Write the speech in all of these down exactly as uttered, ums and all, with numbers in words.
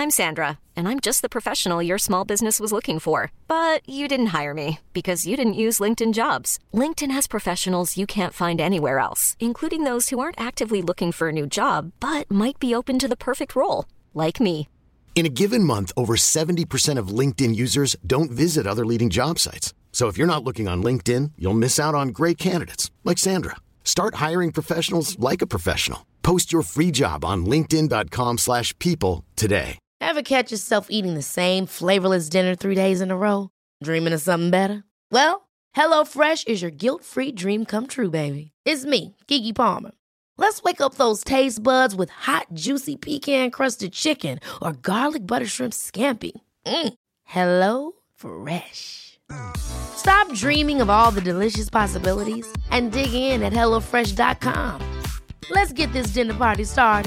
I'm Sandra, and I'm just the professional your small business was looking for. But you didn't hire me because you didn't use LinkedIn Jobs. LinkedIn has professionals you can't find anywhere else, including those who aren't actively looking for a new job, but might be open to the perfect role, like me. In a given month, over seventy percent of LinkedIn users don't visit other leading job sites. So if you're not looking on LinkedIn, you'll miss out on great candidates like Sandra. Start hiring professionals like a professional. Post your free job on linkedin dot com slash people today. Ever catch yourself eating the same flavorless dinner three days in a row? Dreaming of something better? Well, HelloFresh is your guilt-free dream come true, baby. It's me, Keke Palmer. Let's wake up those taste buds with hot, juicy pecan-crusted chicken or garlic butter shrimp scampi. Mm. Hello Fresh. Stop dreaming of all the delicious possibilities and dig in at hello fresh dot com. Let's get this dinner party started.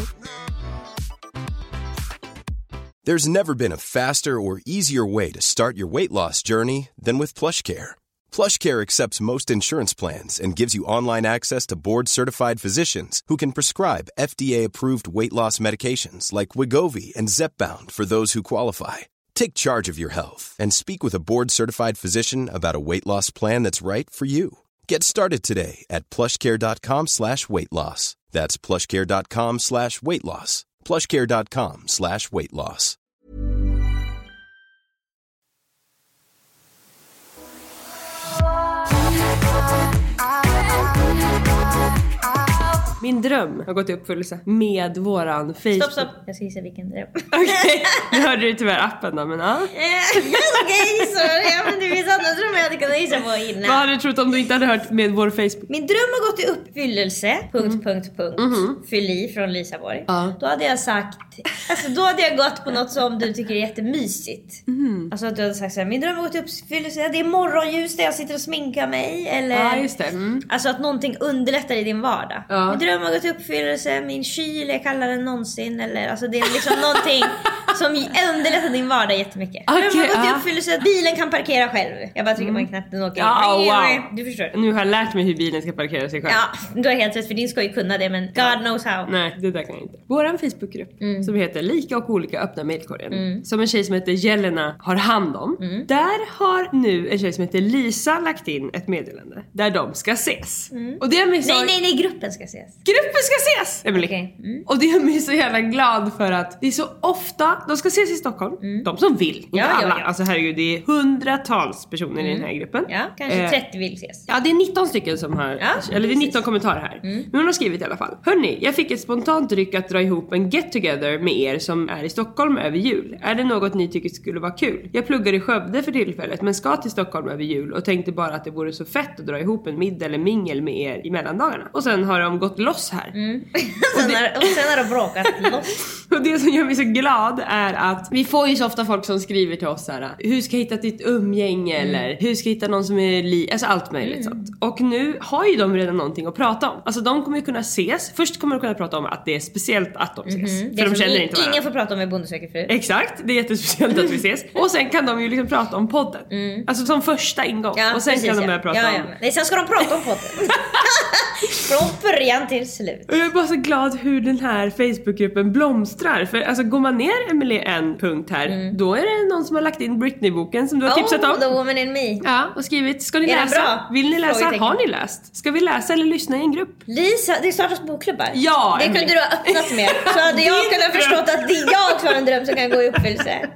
There's never been a faster or easier way to start your weight loss journey than with PlushCare. PlushCare accepts most insurance plans and gives you online access to board-certified physicians who can prescribe F D A-approved weight loss medications like Wegovy and Zepbound for those who qualify. Take charge of your health and speak with a board-certified physician about a weight loss plan that's right for you. Get started today at plushcare.com slash weight loss. That's plushcare.com slash weight loss. plushcare.com slash weight loss. Min dröm har gått i uppfyllelse med våran Facebook. Stopp, stopp. Jag ska gissa vilken dröm. Okej, okay. Nu hörde du tyvärr appen då, men ja. Okej, så ja, men det finns andra drömmar jag hade kunnat gissa på innan. Vad hade du trott om du inte hade hört med vår Facebook? Min dröm har gått i uppfyllelse. Punkt, mm. punkt, punkt. Mm-hmm. Fyll i från Lisaborg. Ja. Då hade jag sagt, alltså då hade jag gått på något som du tycker är jättemysigt. Mm. Alltså att du hade sagt så här, min dröm har gått i uppfyllelse. Det är morgonljus där jag sitter och sminkar mig. Eller, ja, just det. Mm. Alltså att någonting underlättar i din vardag. Ja. Min dröm har gått i uppfyllelse. Min kyl är kallare än någonsin. Eller, alltså det är liksom någonting som underlättar din vardag jättemycket. Okay, dröm har gått i uppfyllelse. Bilen kan parkera själv. Jag bara trycker mm. på en knapp, den åker. Ja, wow. Du förstår. Nu har jag lärt mig hur bilen ska parkera sig själv. Ja, du har helt rätt, för din ska ju kunna det, men God ja. knows how. Nej, det där kan jag inte. Våran Facebookgrupp mm. som heter Lika och olika öppna mejlkorgen. Mm. Som en tjej som heter Jelena har hand om. Mm. Där har nu en tjej som heter Lisa lagt in ett meddelande där de ska ses. Mm. Och det är mig så... Nej, nej, nej, gruppen ska ses. Gruppen ska ses! Okay. Mm. Och det är mig så jävla glad för att det är så ofta, de ska ses i Stockholm. Mm. De som vill, inte ja, alla. Ja, ja. Alltså herregud, det är hundratals personer mm. i den här gruppen. Ja, kanske eh, trettio vill ses. Ja, det är nitton stycken som har, ja, eller det är nitton kommentarer här. Mm. Men hon har skrivit i alla fall. Hörrni, jag fick ett spontant ryck att dra ihop en get together med er som är i Stockholm över jul. Är det något ni tycker skulle vara kul? Jag pluggar i Skövde för tillfället, men ska till Stockholm över jul och tänkte bara att det vore så fett att dra ihop en middag eller mingel med er i mellandagarna. Och sen har de gått loss här. Mm. och, sen har, och sen har de bråkat loss. Och det som gör mig så glad är att vi får ju så ofta folk som skriver till oss så här: hur ska jag hitta ditt umgänge mm. eller hur ska jag hitta någon som är li... alltså allt möjligt mm. sånt. Och nu har ju de redan någonting att prata om. Alltså de kommer ju kunna ses. Först kommer de kunna prata om att det är speciellt att de ses. Mm-hmm. För de känner in, inte varandra. Ingen får prata om en Bonde söker fru. Exakt, det är jättespeciellt att vi ses. Och sen kan de ju liksom prata om podden. Mm. Alltså som första ingång. Ja, och sen precis, kan de börja prata ja, ja. om... Nej, sen ska de prata om podden. Från början till slut. Och jag är bara så glad hur den här Facebookgruppen blomstrar. För alltså går man ner Emily en punkt här mm. då är det någon som har lagt in Britney-boken som du har oh, tipsat om. The Woman in Me. Ja, och skrivit, ska ni är läsa? Vill ni läsa? Har ni läst? Ska vi läsa eller lyssna i en grupp? Lisa, det startas bokklubbar. Ja, det kunde du ha öppnat med. Så hade jag kunnat förstått att det jag också har en dröm som kan gå i uppfyllelse.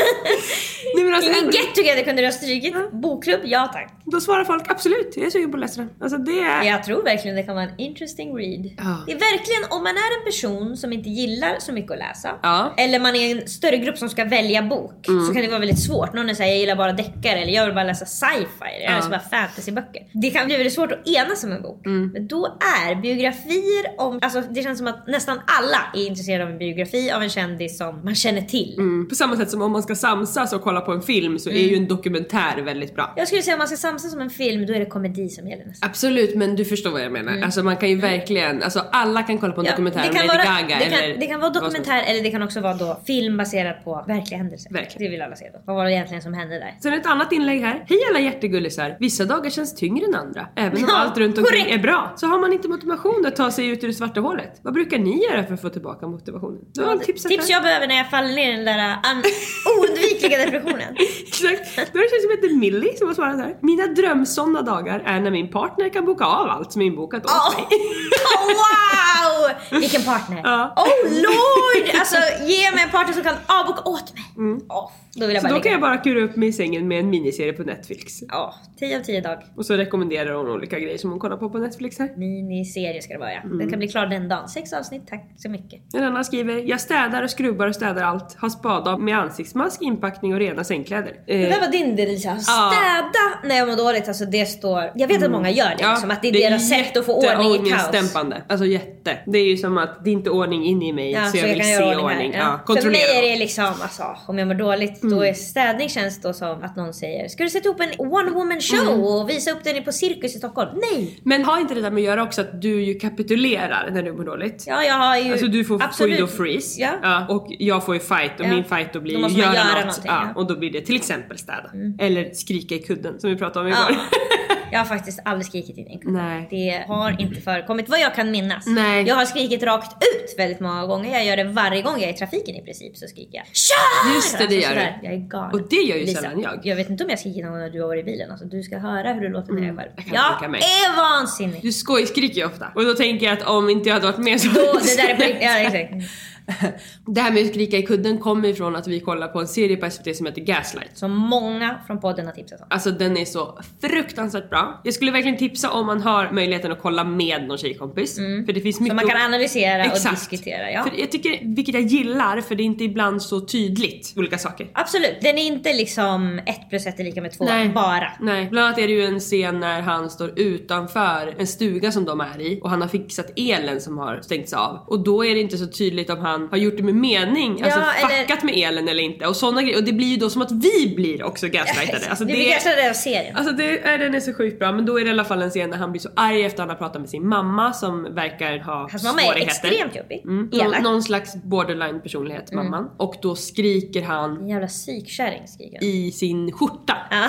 Nej, men alltså, ingen get together kunde du ha strykit. Ja. Bokklubb, ja tack. Då svarar folk absolut, jag är sugen på att läsa den. Alltså, det är... Jag tror verkligen det kan vara en interesting read. Ja. Det är verkligen, om man är en person som inte gillar så mycket att läsa ja. eller man är en större grupp som ska välja bok mm. så kan det vara väldigt svårt. Någon säger jag gillar bara deckare eller jag vill bara läsa sci-fi eller jag ja. vill bara fantasyböcker. Det kan bli väldigt svårt att enas om en bok. Mm. Men då är biografier om, alltså det känns som att nästan alla är intresserade av en biografi av en kändis som man känner till. Mm. På samma sätt som om man ska samsas och kolla på en film så mm. är ju en dokumentär väldigt bra. Jag skulle säga om man ska samsas som en film då är det komedi som gäller nästan. Absolut, men du förstår vad jag menar. Mm. Alltså man kan ju verkligen, alltså alla kan kolla på en ja, dokumentär om Lady vara, Gaga det kan, eller det kan vara dokumentär eller det kan också vara då film film baserad på verkliga händelser. Verkligen. Det vill alla se då. Vad var det egentligen som hände där? Sen ett annat inlägg här. Hej alla hjärtegullisar. Vissa dagar känns tyngre än andra. Även om Ja, allt runt omkring korrekt. är bra, så har man inte motivation att ta sig ut ur det svarta hålet. Vad brukar ni göra för att få tillbaka motivationen? Du har tips, tips jag behöver när jag faller ner i den där an- oundvikliga depressionen. Exakt. Då är det tjej som heter Millie som har svarat här. Mina drömsådana dagar är när min partner kan boka av allt som är inbokat åt Oh. mig. Oh, wow! Vilken partner. Ja. Oh lord! Alltså ge mig en partner som kan avboka åt mig. Mm. Oh, då vill jag Så bara då ligga. kan jag bara kura upp mig i sängen med en miniserie på Netflix. Ja, tio av tio dag. Och så rekommenderar hon olika grejer som hon kollar på på Netflix här. Miniserie ska det vara, ja. Mm. Den kan bli klar den dagen. Sex avsnitt, tack så mycket. En annan skriver, jag städar och skrubbar och städar allt. Har spada med ansiktsmask, inpackning och rena sängkläder. Det där Eh, var din del, Lisa. Ja. Städa när jag mår dåligt, alltså det står... Jag vet att många gör det, ja, liksom, att det är deras sätt att få ordning i kaos. jätteångestdämpande. Alltså jätte. Det är ju som att det är inte ordning in i mig, Ja, så jag vill kan se göra ordning. här. Ja. Ja. För Kontrollera. mig är det liksom, alltså, om jag mår dåligt, då är städning känns då som att någon säger, ska du sätta upp en one woman show och visa upp den på Cirkus i Stockholm? Nej! Men har inte det där med att göra också att du ju kapitulerar när du mår dåligt? Ja, jag har ju... Alltså du får, får absolut. ju då freeze, Ja. Ja, och jag får ju fight, och Ja. min fight då blir Då ju måste man göra, göra något, någonting, ja, ja. och då blir det till exempel städa. Eller skrika i kudden som vi pratade om Ja. igår. Jag har faktiskt aldrig skrikit in en kudde. Nej. Det har inte förekommit vad jag kan minnas. Nej. Jag har skrikit rakt ut väldigt många gånger. Jag gör det varje gång jag är i trafiken i princip, så skriker jag kör! Just det, det gör sådär. du. Jag är galen. Och det gör ju Lisa, sällan jag. Jag vet inte om jag skriker någon gång när du har varit i bilen. Alltså, du ska höra hur du låter när jag är själv. jag kan Jag tänka mig. är vansinnig. Du skoj skriker ju ofta. Och då tänker jag att om inte jag hade varit med så... Då, det där är på riktigt. Ja, exakt. Det här med att skrika i kudden kommer ifrån att vi kollar på en serie på S V T som heter Gaslight. Som många från podden har tipsat om. Alltså den är så fruktansvärt bra. Jag skulle verkligen tipsa om man har möjligheten att kolla med någon tjejkompis. För det finns mycket... Så man kan analysera Exakt. och diskutera. Ja. För jag tycker, vilket jag gillar, för det är inte ibland så tydligt olika saker. Absolut. Den är inte liksom ett plus ett är lika med två. Nej. Bara. Nej, bland annat är det ju en scen när han står utanför en stuga som de är i och han har fixat elen som har stängts av. Och då är det inte så tydligt om han har gjort det med mening, Ja, alltså eller- fuckat med elen eller inte. Och sådana grejer. Och det blir ju då som att vi blir också gaslightade. Alltså det det, blir gaslightade av serien. Alltså det är, den är så sjukt bra. Men då är det i alla fall en scen när han blir så arg efter att han har pratat med sin mamma som verkar ha Hans mamma är svårigheter. extremt jobbig. Mm. Elak. Någon, någon slags borderline personlighet, mamman. Och då skriker han En jävla psykkärring skriker han. i sin skjorta. Ja.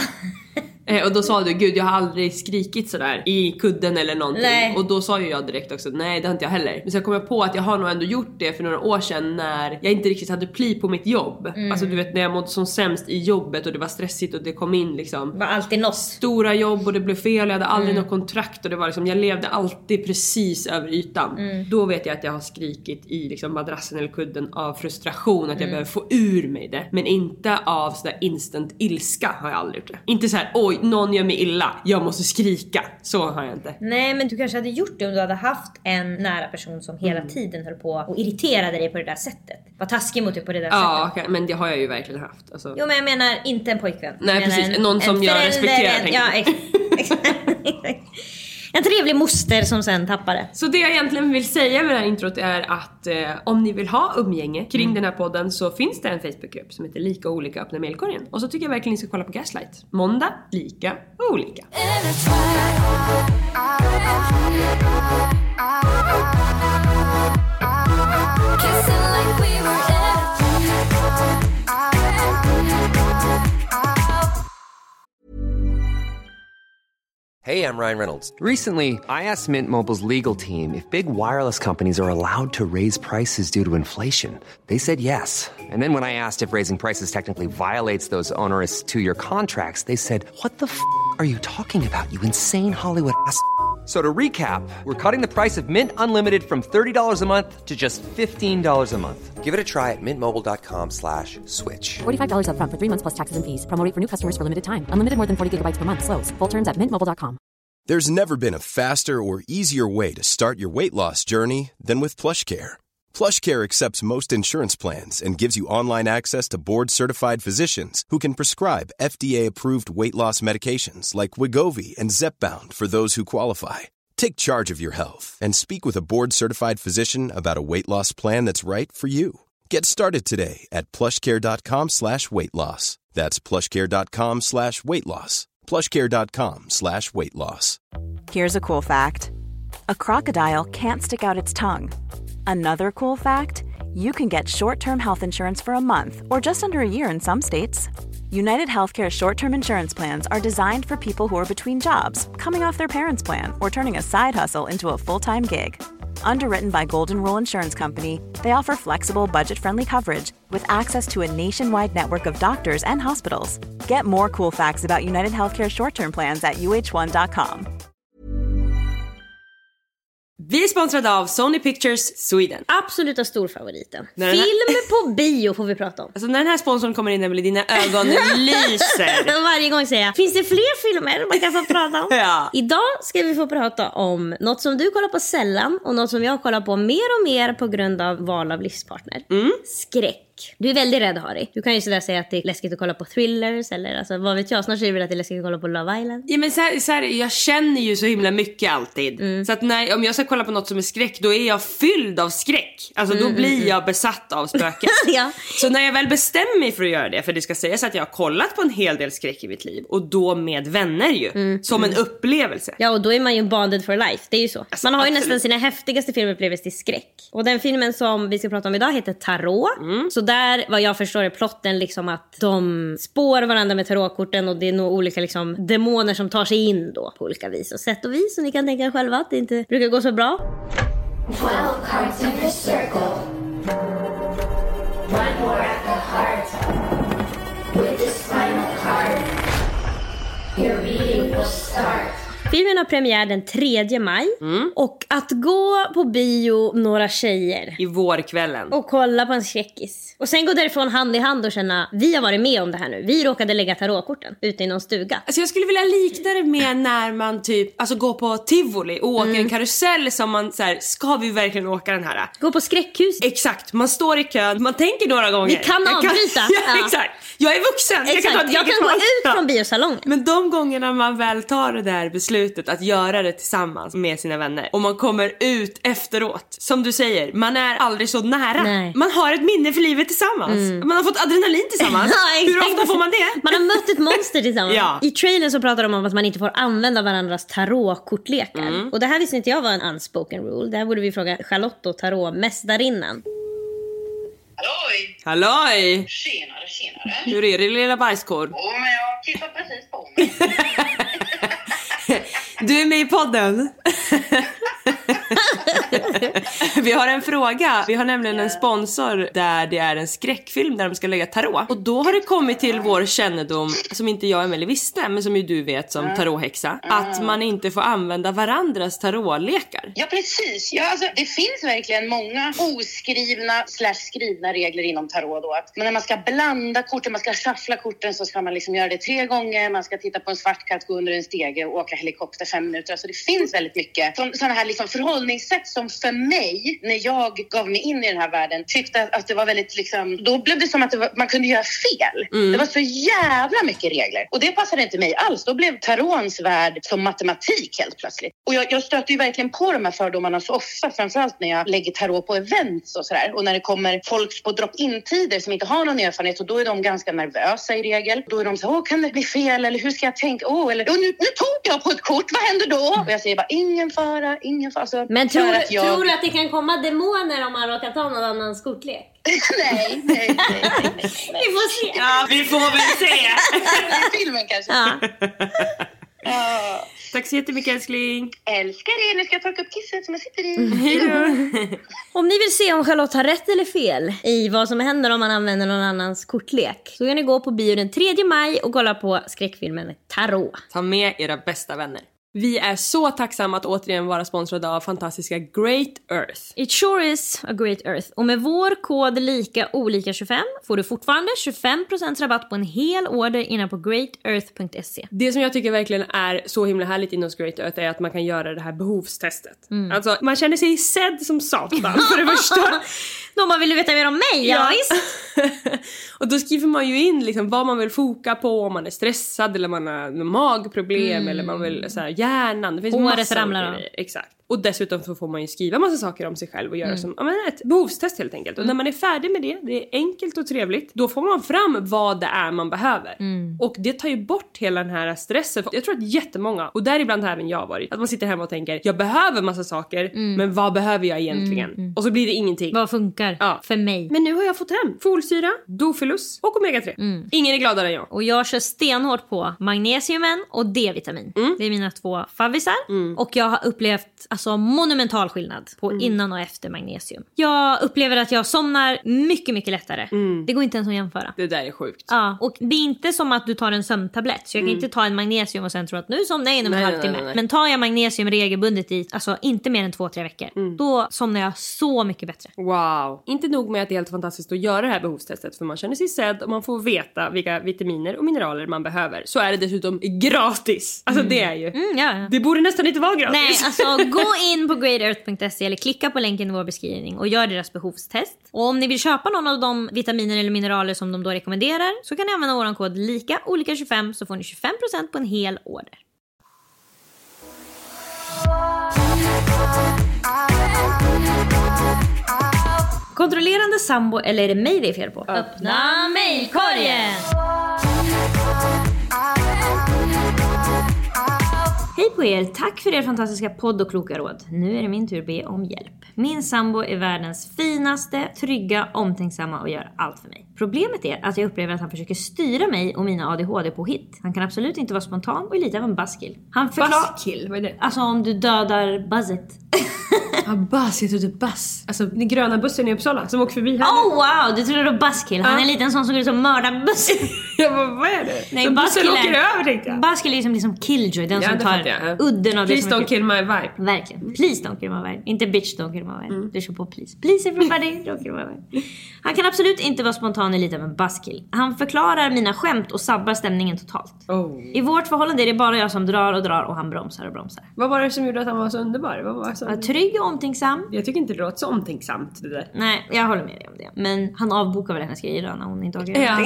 Eh, och då sa du, gud jag har aldrig skrikit sådär i kudden eller någonting. Nej. Och då sa ju jag direkt också, nej det har inte jag heller. Men sen kom jag på att jag har nog ändå gjort det för några år sedan när jag inte riktigt hade pli på mitt jobb. Mm. Alltså du vet när jag mådde som sämst i jobbet och det var stressigt och det kom in liksom Det var alltid något. stora jobb och det blev fel, jag hade aldrig något kontrakt och det var liksom, jag levde alltid precis över ytan. Då vet jag att jag har skrikit i liksom madrassen eller kudden av frustration, att jag behöver få ur mig det. Men inte av sådär instant ilska har jag aldrig gjort det. Inte så här, oj, någon gör mig illa, jag måste skrika. Så har jag inte. Nej, men du kanske hade gjort det om du hade haft en nära person som hela tiden höll på och irriterade dig på det där sättet. Var taskig mot dig på det där Ja, sättet. okej, men det har jag ju verkligen haft. Alltså. Jo, men jag menar inte en pojkvän. Nej, jag menar precis. Någon som jag förälder, respekterar, en, tänker ja, jag. ex- exakt. En trevlig moster som sen tappade. Så det jag egentligen vill säga med det här introt är att eh, om ni vill ha umgänge kring Mm. den här podden så finns det en Facebookgrupp som heter Lika och olika öppna mailkorgen. Och så tycker jag verkligen ni ska kolla på Gaslight. Måndag, lika och olika. Hey, I'm Ryan Reynolds. Recently, I asked Mint Mobile's legal team if big wireless companies are allowed to raise prices due to inflation. They said yes. And then when I asked if raising prices technically violates those onerous two-year contracts, they said, "What the f*** are you talking about, you insane Hollywood ass?" So to recap, we're cutting the price of Mint Unlimited from thirty dollars a month to just fifteen dollars a month. Give it a try at mintmobile.com slash switch. forty-five dollars up front for three months plus taxes and fees. Promo rate for new customers for limited time. Unlimited more than forty gigabytes per month. Slows full terms at mint mobile dot com. There's never been a faster or easier way to start your weight loss journey than with PlushCare. PlushCare accepts most insurance plans and gives you online access to board-certified physicians who can prescribe F D A-approved weight loss medications like Wegovy and Zepbound for those who qualify. Take charge of your health and speak with a board-certified physician about a weight loss plan that's right for you. Get started today at plushcare.com slash weight loss. That's plushcare.com slash weight loss. plushcare.com slash weight loss. Here's a cool fact. A crocodile can't stick out its tongue. Another cool fact, you can get short-term health insurance for a month or just under a year in some states. United Healthcare short-term insurance plans are designed for people who are between jobs, coming off their parents' plan, or turning a side hustle into a full-time gig. Underwritten by Golden Rule Insurance Company, they offer flexible, budget-friendly coverage with access to a nationwide network of doctors and hospitals. Get more cool facts about United Healthcare short-term plans at u h one dot com. Vi är sponsrade av Sony Pictures Sweden. Absoluta storfavoriten. Här... Film på bio får vi prata om. Alltså när den här sponsorn kommer in, blir dina ögon lyser. Varje gång säger jag, finns det fler filmer man kan få prata om? Ja. Idag ska vi få prata om något som du kollar på sällan och något som jag kollar på mer och mer på grund av val av livspartner. Mm. Skräck. Du är väldigt rädd, Harry. Du kan ju sådär säga att det är läskigt att kolla på thrillers eller alltså, vad vet jag, snart säger vi att det är läskigt att kolla på Love Island. Ja men så här, så här, jag känner ju så himla mycket alltid. Mm. Så att när, om jag ska kolla på något som är skräck, då är jag fylld av skräck. Alltså mm, då blir mm, jag besatt av spöken. Ja. Så när jag väl bestämmer mig för att göra det, för det ska sägas att jag har kollat på en hel del skräck i mitt liv, och då med vänner ju, mm, som mm. en upplevelse. Ja, och då är man ju bonded for life, det är ju så. Alltså, man har ju absolut nästan sina häftigaste filmupplevelser till skräck. Och den filmen som vi ska prata om idag heter Tarot. Mm. Så där var jag förstår är plotten liksom att de spår varandra med tarotkorten och det är nog olika liksom demoner som tar sig in då på olika vis och sätt och vis, så ni kan tänka själva att det inte brukar gå så bra. twelve cards in a circle. One more at the heart. With this final card, your reading will start. Filmen har premiär den tredje maj. Mm. Och att gå på bio några tjejer i vårkvällen och kolla på en skräckis och sen gå därifrån hand i hand och känna, vi har varit med om det här nu. Vi råkade lägga tarotkorten ute i någon stuga. Alltså jag skulle vilja likna det med när man typ alltså går på Tivoli och åker mm. en karusell som man så här, ska vi verkligen åka den här? Gå på skräckhus. Exakt, man står i kön, man tänker några gånger. Vi kan avbryta. Ja, ja. Exakt. Jag är vuxen. Exakt. Jag kan, jag kan gå ut från biosalongen. Men de gångerna man väl tar det där beslutet att göra det tillsammans med sina vänner och man kommer ut efteråt, som du säger, man är aldrig så nära. Nej. Man har ett minne för livet tillsammans. Mm. Man har fått adrenalin tillsammans. Ja, hur ofta får man det? Man har mött ett monster tillsammans. Ja. I trailern så pratar de om att man inte får använda varandras tarotkortlekar. Mm. Och det här visste inte jag var en unspoken rule. Det här borde vi fråga Charlotte och tarotmästarinnan. Halloj! Halloj! Tjenare, tjenare. Hur är det, lilla bajskorv? Åh, oh, men jag tittar precis på mig. Du är med i podden. Vi har en fråga. Vi har nämligen en sponsor där det är en skräckfilm där de ska lägga tarot. Och då har det kommit till vår kännedom, som inte jag och Emelie visste, men som ju du vet som tarothäxa, att man inte får använda varandras tarotlekar. Ja, precis. Ja, alltså, det finns verkligen många oskrivna slash skrivna regler inom tarot då. Att när man ska blanda korten, man ska shuffla korten, så ska man liksom göra det tre gånger. Man ska titta på en svart katt, gå under en stege och åka helikopter fem minuter. Alltså det finns väldigt mycket sådana här liksom förhållningssätt som för mig, när jag gav mig in i den här världen, tyckte att det var väldigt liksom, då blev det som att det var, man kunde göra fel. Mm. Det var så jävla mycket regler. Och det passade inte mig alls. Då blev tarons värld som matematik helt plötsligt. Och jag, jag stöter ju verkligen på de här fördomarna så ofta, framförallt när jag lägger tarot på events och sådär. Och när det kommer folk på drop-in-tider som inte har någon erfarenhet, och då är de ganska nervösa i regel. Då är de så, åh, kan det bli fel? Eller hur ska jag tänka? Åh, eller, nu, nu tog jag på ett kort, vad händer då? Och jag säger bara, ingen fara, ingen fara. Alltså, men tror, att jag... tror du att det kan komma demoner om man råkar ta någon annans kortlek? nej, nej, nej, nej, nej. Vi får se. Ja, vi får väl se. I filmen kanske. Ja. Ja. Tack så jättemycket, älskling. Älskar det. Nu ska jag torka upp kisset som jag sitter i. Hejdå. Om ni vill se om Charlotte har rätt eller fel i vad som händer om man använder någon annans kortlek, så kan ni gå på bio den tredje maj och kolla på skräckfilmen Tarot. Ta med era bästa vänner. Vi är så tacksamma att återigen vara sponsrade av fantastiska Great Earth. It sure is a Great Earth. Och med vår kod lika olika tjugofem får du fortfarande tjugofem procent rabatt på en hel order innan på great earth punkt se. Det som jag tycker verkligen är så himla härligt inom Great Earth är att man kan göra det här behovstestet. Mm. Alltså, man känner sig sedd som satan för det första. Då man vill veta mer om mig, ja, ja visst. Och då skriver man ju in liksom vad man vill foka på, om man är stressad eller man har magproblem mm. eller man vill så här, hjärnan. Det finns Året ramlar av. Exakt. Och dessutom så får man ju skriva massa saker om sig själv och göra mm. som ja, men ett behovstest helt enkelt. Och mm. när man är färdig med det, det är enkelt och trevligt, då får man fram vad det är man behöver. Mm. Och det tar ju bort hela den här stressen. Jag tror att jättemånga, och däribland har även jag varit, att man sitter hemma och tänker, jag behöver massa saker, mm. men vad behöver jag egentligen? Mm. Mm. Och så blir det ingenting. Vad funkar ja. för mig? Men nu har jag fått hem folsyra, Dofilus och omega tre. Mm. Ingen är gladare än jag. Och jag kör stenhårt på magnesiumen och D-vitamin. Mm. Det är mina två favvisar. Mm. Och jag har upplevt alltså monumental skillnad på mm. innan och efter magnesium. Jag upplever att jag somnar mycket, mycket lättare. Mm. Det går inte ens att jämföra. Det där är sjukt. Ja, och det är inte som att du tar en sömntablett. Så jag kan mm. inte ta en magnesium och sen tro att nu somnar jag inom en halvtimme. Men tar jag magnesium regelbundet i, alltså inte mer än två, tre veckor. Mm. Då somnar jag så mycket bättre. Wow. Inte nog med att det är helt fantastiskt att göra det här behovstestet. För man känner sig sedd och man får veta vilka vitaminer och mineraler man behöver. Så är det dessutom gratis. Alltså mm. det är ju. Mm, ja. Det borde nästan inte vara gratis. Nej, alltså gå in på great earth punkt se eller klicka på länken i vår beskrivning och gör deras behovstest. Och om ni vill köpa någon av de vitaminer eller mineraler som de då rekommenderar så kan ni använda vår kod lika olika tjugofem så får ni tjugofem procent på en hel order. Kontrollerande sambo, eller är det mig det är fel på? Öppna mejlkorgen! Hej på er, tack för er fantastiska podd och kloka råd. Nu är det min tur att be om hjälp. Min sambo är världens finaste, trygga, omtänksamma och gör allt för mig. Problemet är att jag upplever att han försöker styra mig och mina A D H D på hit. Han kan absolut inte vara spontan och är lite av en buzzkill. Han förklar... Buzzkill? Vad är det? Alltså om du dödar buzzet. Ja, buzz, jag trodde buzz. Alltså den gröna bussen i Uppsala som åker förbi här. Oh wow, du trodde det var buzzkill. Han är en liten sån som går ut som mördar bussen. Ja, vad, vad är det? Nej, så bussen åker över, tänkte jag. Buzzkill är liksom, liksom Killjoy, den ja, som tar ja. udden av please det som don't kill my vibe. Verkligen, please don't kill my vibe. Inte bitch don't kill my vibe. Mm. Du kör på please. Please everybody, don't kill my vibe. Han kan absolut inte vara spontan i lite av en buzzkill. Han förklarar mina skämt och sabbar stämningen totalt. Oh. I vårt förhållande är det bara jag som drar och drar och han bromsar och bromsar. Vad var det som gjorde att han var så underbar? Vad var så... ja, trygg och omtänksam. Jag tycker inte det låter så omtänksamt det där. Nej, jag håller med dig om det. Men han avbokar väl hennes grejer då när hon inte orkar ja,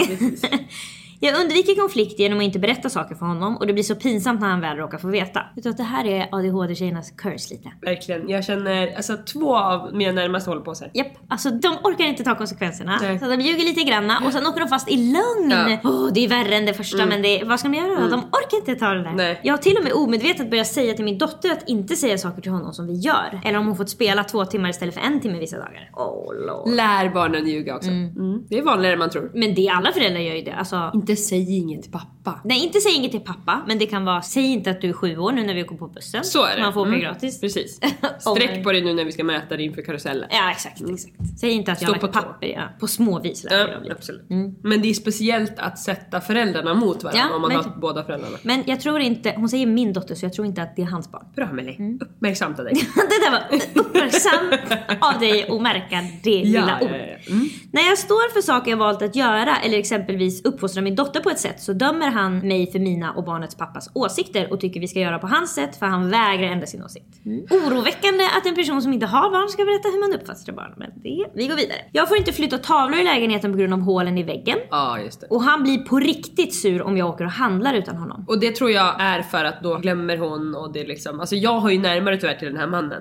Jag undviker konflikt genom att inte berätta saker för honom. Och det blir så pinsamt när han väl råkar få veta. Jag tror att det här är A D H D-tjejernas curse lite. Verkligen, jag känner, alltså två av mina närmaste håller på sig. Japp, alltså de orkar inte ta konsekvenserna. Nej. Så de ljuger lite granna och sen åker de fast i lögn. Ja. Oh, det är värre än det första mm. men det, vad ska de göra då? Mm. De orkar inte ta det där. Nej. Jag har till och med omedvetet börjat säga till min dotter att inte säga saker till honom som vi gör. Eller om hon fått spela två timmar istället för en timme vissa dagar. Oh lord. Lär barnen ljuga också. Mm. Mm. Det är vanligare än man tror. Men det alla föräldrar gör ju det. Alltså, inte säg inget till pappa. Nej, inte säg inget till pappa. Men det kan vara, säg inte att du är sju år nu när vi går på bussen. Så är det. Man får mm. åka gratis. Precis. Sträck på dig nu när vi ska mäta dig inför karusellen. Ja, exakt, exakt. Säg inte att Stå jag har papper, ja. På små vis. Ja, absolut. Mm. Men det är speciellt att sätta föräldrarna mot varandra ja, om man men, har båda föräldrarna. Men jag tror inte, hon säger min dotter så jag tror inte att det är hans barn. Bra Melly, mm. uppmärksamt av dig. Det där var uppmärksamt av dig och märka det ja, lilla ord. Ja, ja. Mm. När jag står för saker jag valt att göra eller exempelvis uppfostra min dotter på ett sätt så dömer han mig för mina och barnets pappas åsikter och tycker vi ska göra på hans sätt för han vägrar ändra sin åsikt. Mm. Oroväckande att en person som inte har barn ska berätta hur man uppfostrar barn. Men det, vi går vidare. Jag får inte flytta tavlor i lägenheten på grund av hålen i väggen. Ja, just det. Och han blir på riktigt sur om jag åker och handlar utan honom. Och det tror jag är för att då glömmer hon och det liksom, alltså jag har ju närmare tyvärr till den här mannen.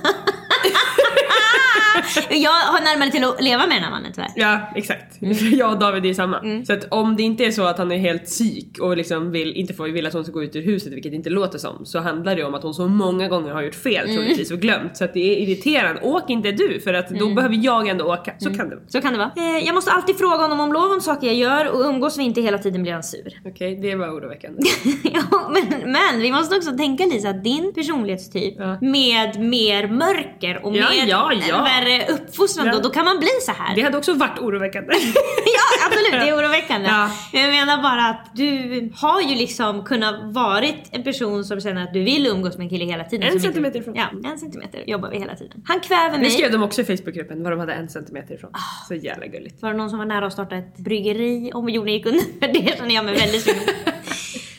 Jag har närmare till att leva med den här mannen tyvärr. Ja, exakt. Mm. Jag och David är samma. Mm. Så att om det inte är så att han är helt psyk och liksom vill, inte får, vill att hon ska gå ut ur huset, vilket inte låter som, så handlar det om att hon så många gånger har gjort fel mm. troligtvis och glömt. Så att det är irriterande. Åk inte du, för att då mm. behöver jag ändå åka. Så mm. kan det vara. Så kan det vara. Eh, jag måste alltid fråga honom om lov om saker jag gör och umgås vi inte hela tiden blir han sur. Okej, okay, det var oroväckande. Ja, men, men vi måste också tänka Lisa att din personlighetstyp ja. med mer mörker och ja, mer ja, ja. värre uppfostran ja. då, då kan man bli så här. Det hade också varit oroväckande. Ja, absolut, det är oroväckande. Ja. Jag menar bara att du har ju liksom kunnat varit en person som känner att du vill umgås med en kille hela tiden. En centimeter ifrån. Ja, en centimeter jobbar vi hela tiden. Han kväver mig. Det skrev de också i Facebookgruppen vad de hade en centimeter ifrån. Oh. Så jävla gulligt. Var det någon som var nära att starta ett bryggeri om jorden gick under? För det känner jag mig väldigt sugen.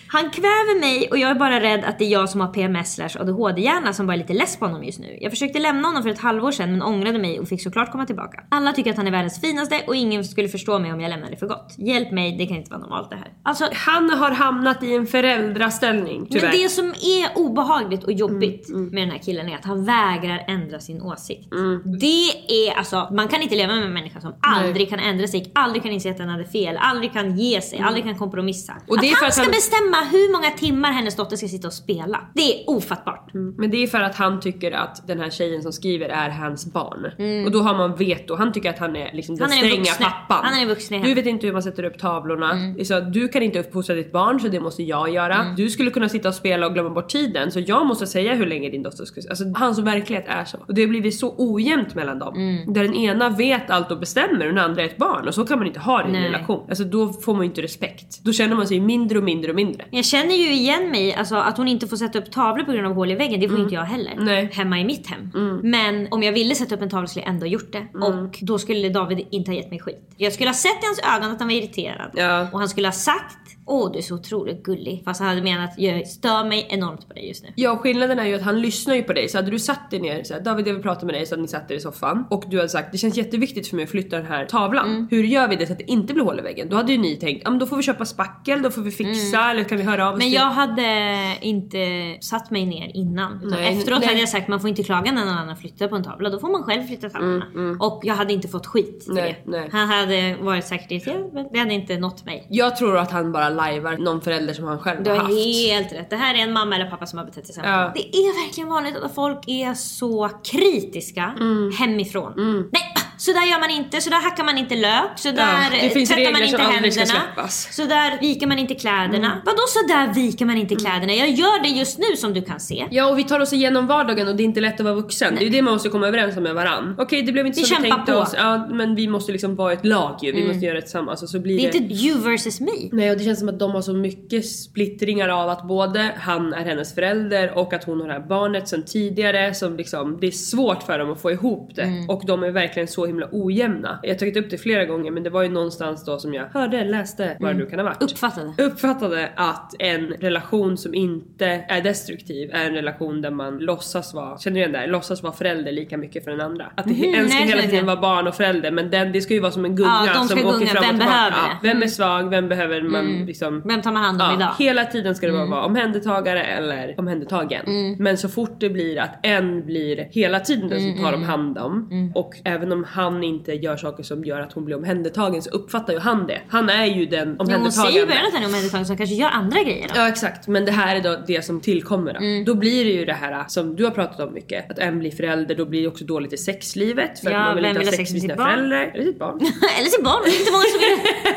Han kväver mig och jag är bara rädd att det är jag som har P M S slash A D H D-hjärna som bara är lite less på honom just nu. Jag försökte lämna honom för ett halvår sedan men ångrade mig och fick såklart komma tillbaka. Alla tycker att han är världens finaste och ingen skulle förstå mig om jag lämnade för gott. Hjälp mig, det kan inte vara normalt det här. Alltså, han har hamnat i en föräldraställning, tyvärr. Men det som är obehagligt och jobbigt mm, mm. med den här killen är att han vägrar ändra sin åsikt. Mm. Det är alltså, man kan inte leva med en människa som aldrig Nej. kan ändra sig, aldrig kan inse att han hade fel, aldrig kan ge sig, mm. aldrig kan kompromissa. Och det är att för han ska att han... bestämma hur många timmar hennes dotter ska sitta och spela. Det är ofattbart. Mm. Men det är för att han tycker att den här tjejen som skriver är hans barn. Mm. Och då har man veto. Han tycker att han är liksom den han är stränga vuxne. pappan. Han är en vuxen. Du vet inte hur man sätter upp tavlorna. Mm. Så du kan inte uppfostra ditt barn, så det måste jag göra. Mm. Du skulle kunna sitta och spela och glömma bort tiden, så jag måste säga hur länge din dotter ska... Alltså hans verklighet är så. Och det har blivit så ojämnt mellan dem. Mm. Där den ena vet allt och bestämmer och den andra är ett barn. Och så kan man inte ha det i en relation. Alltså då får man inte respekt. Då känner man sig mindre och mindre och mindre. Jag känner ju igen mig, alltså att hon inte får sätta upp tavlor på grund av hål i väggen. Det får mm. inte jag heller. Nej. Hemma i mitt hem. Mm. Men om jag ville sätta upp en tavla skulle jag ändå gjort det. Mm. Och då skulle David inte ha gett mig skit. Jag skulle ha sett i hans ögon att han var irriterad. Ja. Och han skulle ha sagt: åh, du är så otroligt gullig. Fast han hade menat: jag stör mig enormt på dig just nu. Ja, skillnaden är ju att han lyssnar ju på dig. Så hade du satt dig ner så här, David, jag vill prata med dig. Så hade ni satt er i soffan och du hade sagt: det känns jätteviktigt för mig att flytta den här tavlan. Mm. Hur gör vi det så att det inte blir hål i väggen? Då hade ju ni tänkt: ja, men då får vi köpa spackel, då får vi fixa, mm. eller kan vi höra av oss. Men jag hade inte satt mig ner innan. Nej, efteråt nej. hade jag sagt: man får inte klaga när någon annan flyttar på en tavla. Då får man själv flytta tavlorna. Mm, mm. Och jag hade inte fått skit för nej, det. Nej. Han hade varit säkert irriterad, men det hade inte nått mig. Jag tror att han bara lajvar någon förälder som han själv du har haft. Du har helt rätt. Det här är en mamma eller pappa som har betett sig samma. Ja. Det är verkligen vanligt att folk är så kritiska mm. hemifrån. Mm. Nej, så där gör man inte, så där hackar man inte lök, så där ja, tvättar man inte händerna, så där viker man inte kläderna. Mm. Vadå så där viker man inte kläderna? Jag gör det just nu som du kan se. Ja, och vi tar oss igenom vardagen och det är inte lätt att vara vuxen. Nej. Det är ju det man måste komma överens om med varann. Okej, okay, det blev inte vi som vi tänkte på. oss. Ja, men vi måste liksom vara ett lag ju. Vi mm. måste göra ett tillsammans. Alltså, så blir det är det... inte you versus me. Nej, och det känns som att de har så mycket splittringar av att både han är hennes förälder och att hon har det här barnet sedan tidigare. Som liksom, det är svårt för dem att få ihop det. Mm. Och de är verkligen så himla ojämna. Jag har tagit upp det flera gånger, men det var ju någonstans då som jag hörde, läste, vad mm. det nu kan ha varit. Uppfattade. Uppfattade att en relation som inte är destruktiv är en relation där man låtsas vara, känner du igen där, låtsas vara förälder lika mycket för den andra. Att det mm, en ska hela tiden vara barn och förälder, men den, det ska ju vara som en gunga ja, som åker fram och tillbaka. Ja, vem är svag, vem behöver man mm. liksom... Vem tar man hand om ja, idag? Hela tiden ska det mm. vara omhändertagare eller omhändertagen. Mm. Men så fort det blir att en blir hela tiden den som mm. tar dem hand om mm. och även om han inte gör saker som gör att hon blir omhändertagen så uppfattar ju han det. Han är ju den omhändertagen. Hon säger ju början att han är omhändertagen så han kanske gör andra grejer då. Ja, exakt. Men det här är då det som tillkommer då. Mm. Då blir det ju det här som du har pratat om mycket. Att en blir förälder, då blir det också dåligt i sexlivet. För ja, att man vill inte ha sex med sina föräldrar. Eller sitt barn. Eller sitt barn, det är inte många som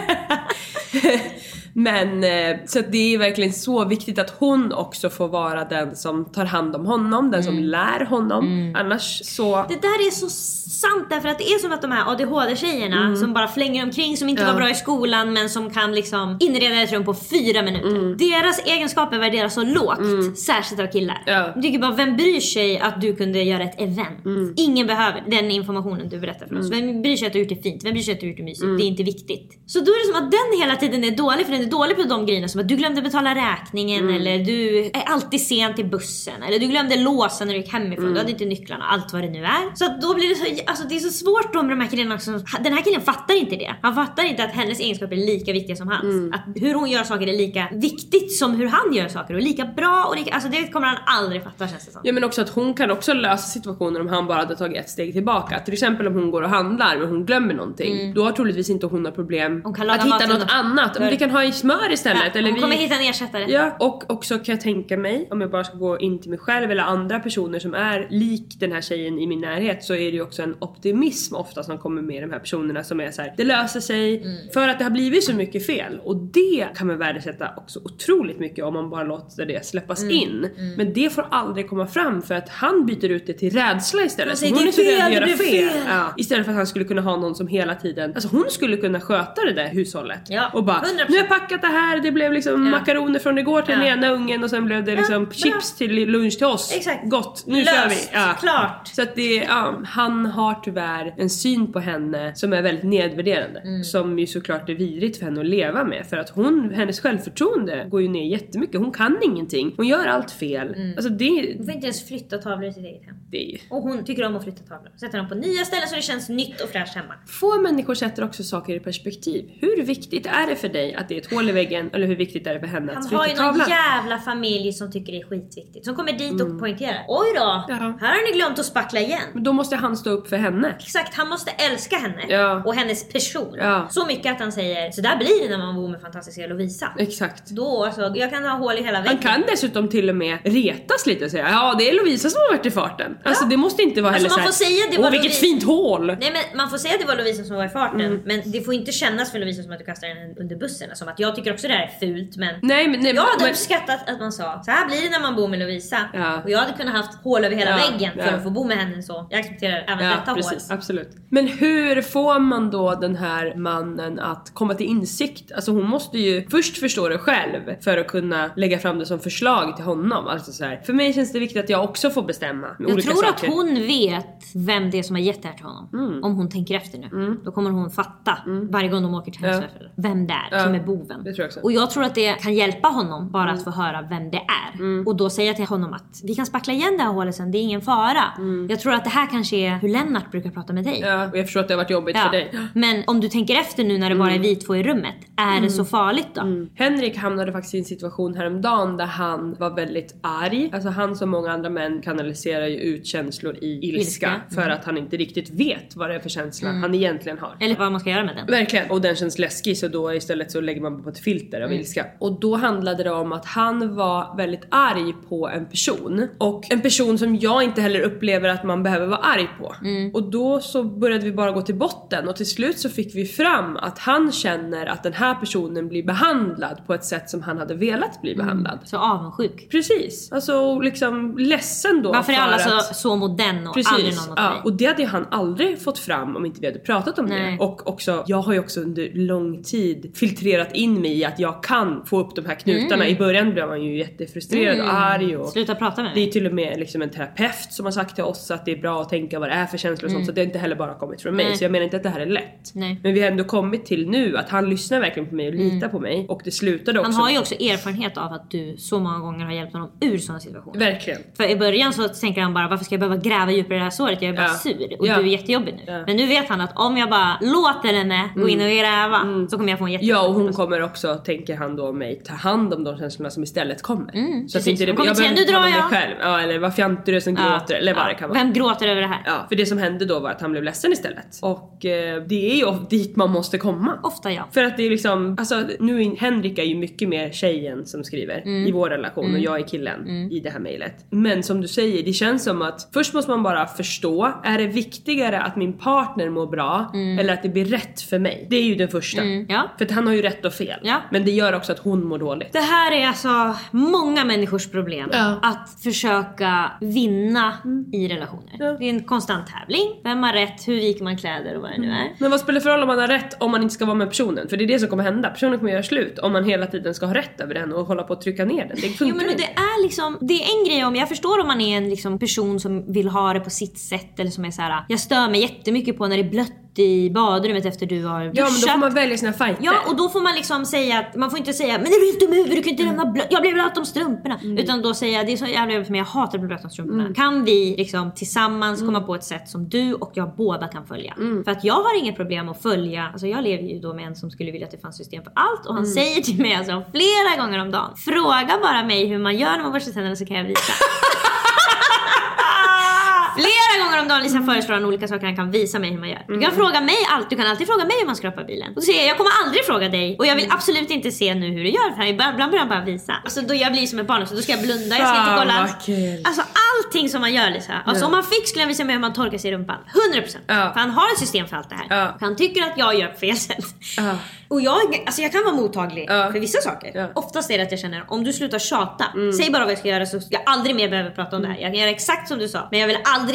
vill. Men så att det är verkligen så viktigt att hon också får vara den som tar hand om honom, den som mm. lär honom. Mm. Annars så... Det där är så sant därför att det är som att de här A D H D-tjejerna mm. som bara flänger omkring, som inte ja. var bra i skolan men som kan liksom inreda ett rum på fyra minuter. Mm. Deras egenskaper värderas så lågt, mm. särskilt av killar. Ja. Jag tycker bara, vem bryr sig att du kunde göra ett event? Mm. Ingen behöver den informationen du berättar för oss. Mm. Vem bryr sig att du gjort det fint? Vem bryr sig att du gjort det mysigt? Mm. Det är inte viktigt. Så då är det som att den hela tiden är dålig, för den är dålig på de grejerna som att du glömde betala räkningen mm. eller du är alltid sent till bussen eller du glömde låsa när du gick hemifrån. Mm. Du hade inte nycklarna, allt vad det nu är. Så att då blir det så, alltså det är så svårt då med de här killarna också. Den här killen fattar inte det. Han fattar inte att hennes egenskaper är lika viktiga som hans. Mm. Att hur hon gör saker är lika viktigt som hur han gör saker och lika bra och lika, alltså det kommer han aldrig fatta, känns det som. Ja, men också att hon kan också lösa situationer om han bara hade tagit ett steg tillbaka. Till exempel om hon går och handlar men hon glömmer någonting. Mm. Då har troligtvis inte hon har problem att hitta något och... annat. Om vi kan ha i smör istället. Ja, eller hon vi... kommer hitta en ersättare. Ja, och också kan jag tänka mig, om jag bara ska gå in till mig själv eller andra personer som är lik den här tjejen i min närhet, så är det ju också en optimism ofta som kommer med de här personerna som är så här: det löser sig mm. för att det har blivit så mycket fel. Och det kan man värdesätta också otroligt mycket om man bara låter det släppas mm. in. Mm. Men det får aldrig komma fram för att han byter ut det till rädsla istället. Så hon är så rädd att göra fel. fel. Ja. Istället för att han skulle kunna ha någon som hela tiden, alltså hon skulle kunna sköta det där hushållet. Ja. Och bara, hundra procent. Nu har jag packat det här, det blev liksom ja. makaroner från igår till ja. den ena ungen och sen blev det liksom ja, chips till lunch till oss. Exakt. Gott, nu Löst, kör vi. Ja. Klart. Så att det, ja, han har har tyvärr en syn på henne som är väldigt nedvärderande. Mm. Som ju såklart är vidrigt för henne att leva med. För att hon, hennes självförtroende går ju ner jättemycket. Hon kan ingenting. Hon gör allt fel. Mm. Alltså det... Hon får inte ens flytta tavlor i sitt eget hem. Det är... Och hon tycker om att flytta tavlor. Sätter dem på nya ställen så det känns nytt och fräscht hemma. Få människor sätter också saker i perspektiv. Hur viktigt är det för dig att det är ett hål i väggen? Eller hur viktigt är det för henne att flytta tavlan? Han har ju någon jävla familj som tycker det är skitviktigt. Som kommer dit mm. och poängterar. Oj då, ja. Här har ni glömt att spackla igen. Men då måste han stå upp för henne. Exakt, han måste älska henne. Ja. Och hennes person. Ja. Så mycket att han säger, så där blir det när man bor med fantastiska Lovisa. Exakt. Då, alltså, jag kan ha hål i hela väggen. Han kan dessutom till och med retas lite och säga, ja det är Lovisa som har varit i farten. Ja. Alltså det måste inte vara alltså, heller man så här, får säga det var åh vilket fint hål. Nej men man får säga att det var Lovisa som var i farten. Mm. Men det får inte kännas för Lovisa som att du kastar den under bussen. Som att jag tycker också det här är fult. Men nej, men, nej, jag hade men... uppskattat att man sa, så här blir det när man bor med Lovisa. Ja. Och jag hade kunnat haft hål över hela ja. väggen för ja. att få bo med henne så. Jag accepterar även ja, detta precis, hål. Absolut. Men hur får man då den här mannen att komma till insikt? Alltså hon måste ju först förstå det själv för att kunna lägga fram det som förslag till honom. Alltså så här, för mig känns det viktigt att jag också får bestämma med jag olika tror saker. Att hon vet vem det är som har gett det här till honom. Mm. Om hon tänker efter nu. Mm. Då kommer hon fatta mm. varje gång de åker till hennes ja. vem det är ja. som är boven. Det tror jag också. Och jag tror att det kan hjälpa honom bara mm. att få höra vem det är. Mm. Och då säga till honom att vi kan spackla igen det här hålet sen, det är ingen fara. Mm. Jag tror att det här kanske är hur Lennart brukar prata med dig. Ja, och jag förstår att det har varit jobbigt ja. för dig. Men om du tänker efter nu när det mm. bara är vi två i rummet, är mm. det så farligt då? Mm. Henrik hamnade faktiskt i en situation häromdagen där han var väldigt arg. Alltså han som många andra män kanaliserar ju ut känslor i ilska. ilska. Mm. För att han inte riktigt vet vad det är för känsla mm. han egentligen har. Eller vad man ska göra med den. Verkligen. Och den känns läskig så då istället så lägger man på ett filter av mm. ilska. Och då handlade det om att han var väldigt arg på en person. Och en person som jag inte heller upplever att man behöver vara arg på. Mm. Och då så började vi bara gå till botten. Och till slut så fick vi fram att han känner att den här personen blir behandlad på ett sätt som han hade velat bli behandlad. Mm. Så avundsjuk. Precis. Alltså liksom ledsen då. Varför är alla att... så, så mot den och precis. aldrig någon mot ja. mig? Och det hade han aldrig fått fram om inte vi hade pratat om Nej. det. Och också, jag har ju också under lång tid filtrerat in mig i att jag kan få upp de här knutarna. Mm. I början blev man ju jättefrustrerad mm. och arg. Och sluta prata med det är till och med liksom en terapeut som har sagt till oss att det är bra att tänka vad det är för känslor och mm. sånt. Så det är inte heller bara kommit från mig. Nej. Så jag menar inte att det här är lätt. Nej. Men vi har ändå kommit till nu att han lyssnar verkligen på mig och litar mm. på mig. Och det slutade också. Han har ju också erfarenhet av att du så många gånger har hjälpt honom ur sådana situationer. Verkligen. För i början så tänker han bara, varför ska jag behöva gräva djupare i det här såret? Jag är bara ja. sur och ja. du är jättejobbig nu. Ja. Men nu vet han att om jag bara låter henne gå in och gräva mm. så kommer jag få en jättejobbig. Ja, och hon kommer också, tänker han då mig, ta hand om de känslorna som istället kommer. Mm, så att inte det, jag behöver inte ta mig själv. Ja, eller vad fjantar du som ja. gråter eller vad ja. det kan vara. Vem gråter över det här? Ja, för det som hände då var att han blev ledsen istället. Och eh, det är ju dit man måste komma. Ofta ja. För att det är liksom, alltså nu är Henrik är ju mycket mer tjejen som skriver mm. i vår relation mm. och jag är killen mm. i det här mejlet. Men som du säger, det känns som att först måste man bara förstå, är det viktigare att min partner mår bra mm. eller att det blir rätt för mig? Det är ju den första. Mm. Ja. För att han har ju rätt och fel. Ja. Men det gör också att hon mår dåligt. Det här är alltså många människors problem. Ja. Att försöka vinna mm. i relationer. Ja. Det är en konstant tävling. Vem har rätt? Hur viker man kläder och vad det nu är? Men vad spelar för roll om man har rätt om man inte ska vara med personen? För det är det som kommer hända. Personen kommer göra slut om man hela tiden ska ha rätt över den och hålla på att trycka ner den. Det funkar jo, men det är liksom, det är en grej om jag förstår om man är en liksom person som vill ha det på sitt sätt eller som är så här, jag stör mig jättemycket på när det är blött i badrummet efter du har duschat. Ja, men då får man välja sina fighter. Ja, och då får man liksom säga att man får inte säga, men är du helt dum huvud, du kan inte lämna blött, jag blev blött om strumporna. Mm. Utan då säga, det är så jävla jobbigt för mig, jag hatar att bli blött om strumporna. Mm. Kan vi liksom tillsammans mm. komma på ett sätt som du och jag båda kan följa? Mm. För att jag har inget problem att följa, alltså jag lever ju då med en som skulle vilja att det fanns system för allt. Och han mm. säger till mig alltså flera gånger om dagen, fråga bara mig hur man gör när man borstar tänderna så kan jag visa. Flera gånger om dagen Lisa föreslår han olika saker han kan visa mig hur man gör. Du kan mm. fråga mig allt, du kan alltid fråga mig hur man skrapar bilen. Och så säger jag, jag kommer aldrig fråga dig. Och jag vill absolut inte se nu hur du gör. För ibland börjar han bara visa. Alltså då jag blir som ett barn, så då ska jag blunda, jag ska inte kolla. Alltså allting som man gör Lisa. Alltså ja. om man fick skulle jag visa mig hur man torkar sig i rumpan. hundra procent. Ja. För han har ett system för allt det här. Ja. Han tycker att jag gör på fel sätt. Ja. Och jag, alltså jag kan vara mottaglig ja. för vissa saker. Ja. Oftast är det att jag känner, om du slutar tjata, mm. säg bara vad jag ska göra så ska jag aldrig mer behöva prata om mm. det här. Jag kan göra exakt som du sa, men jag vill aldrig mer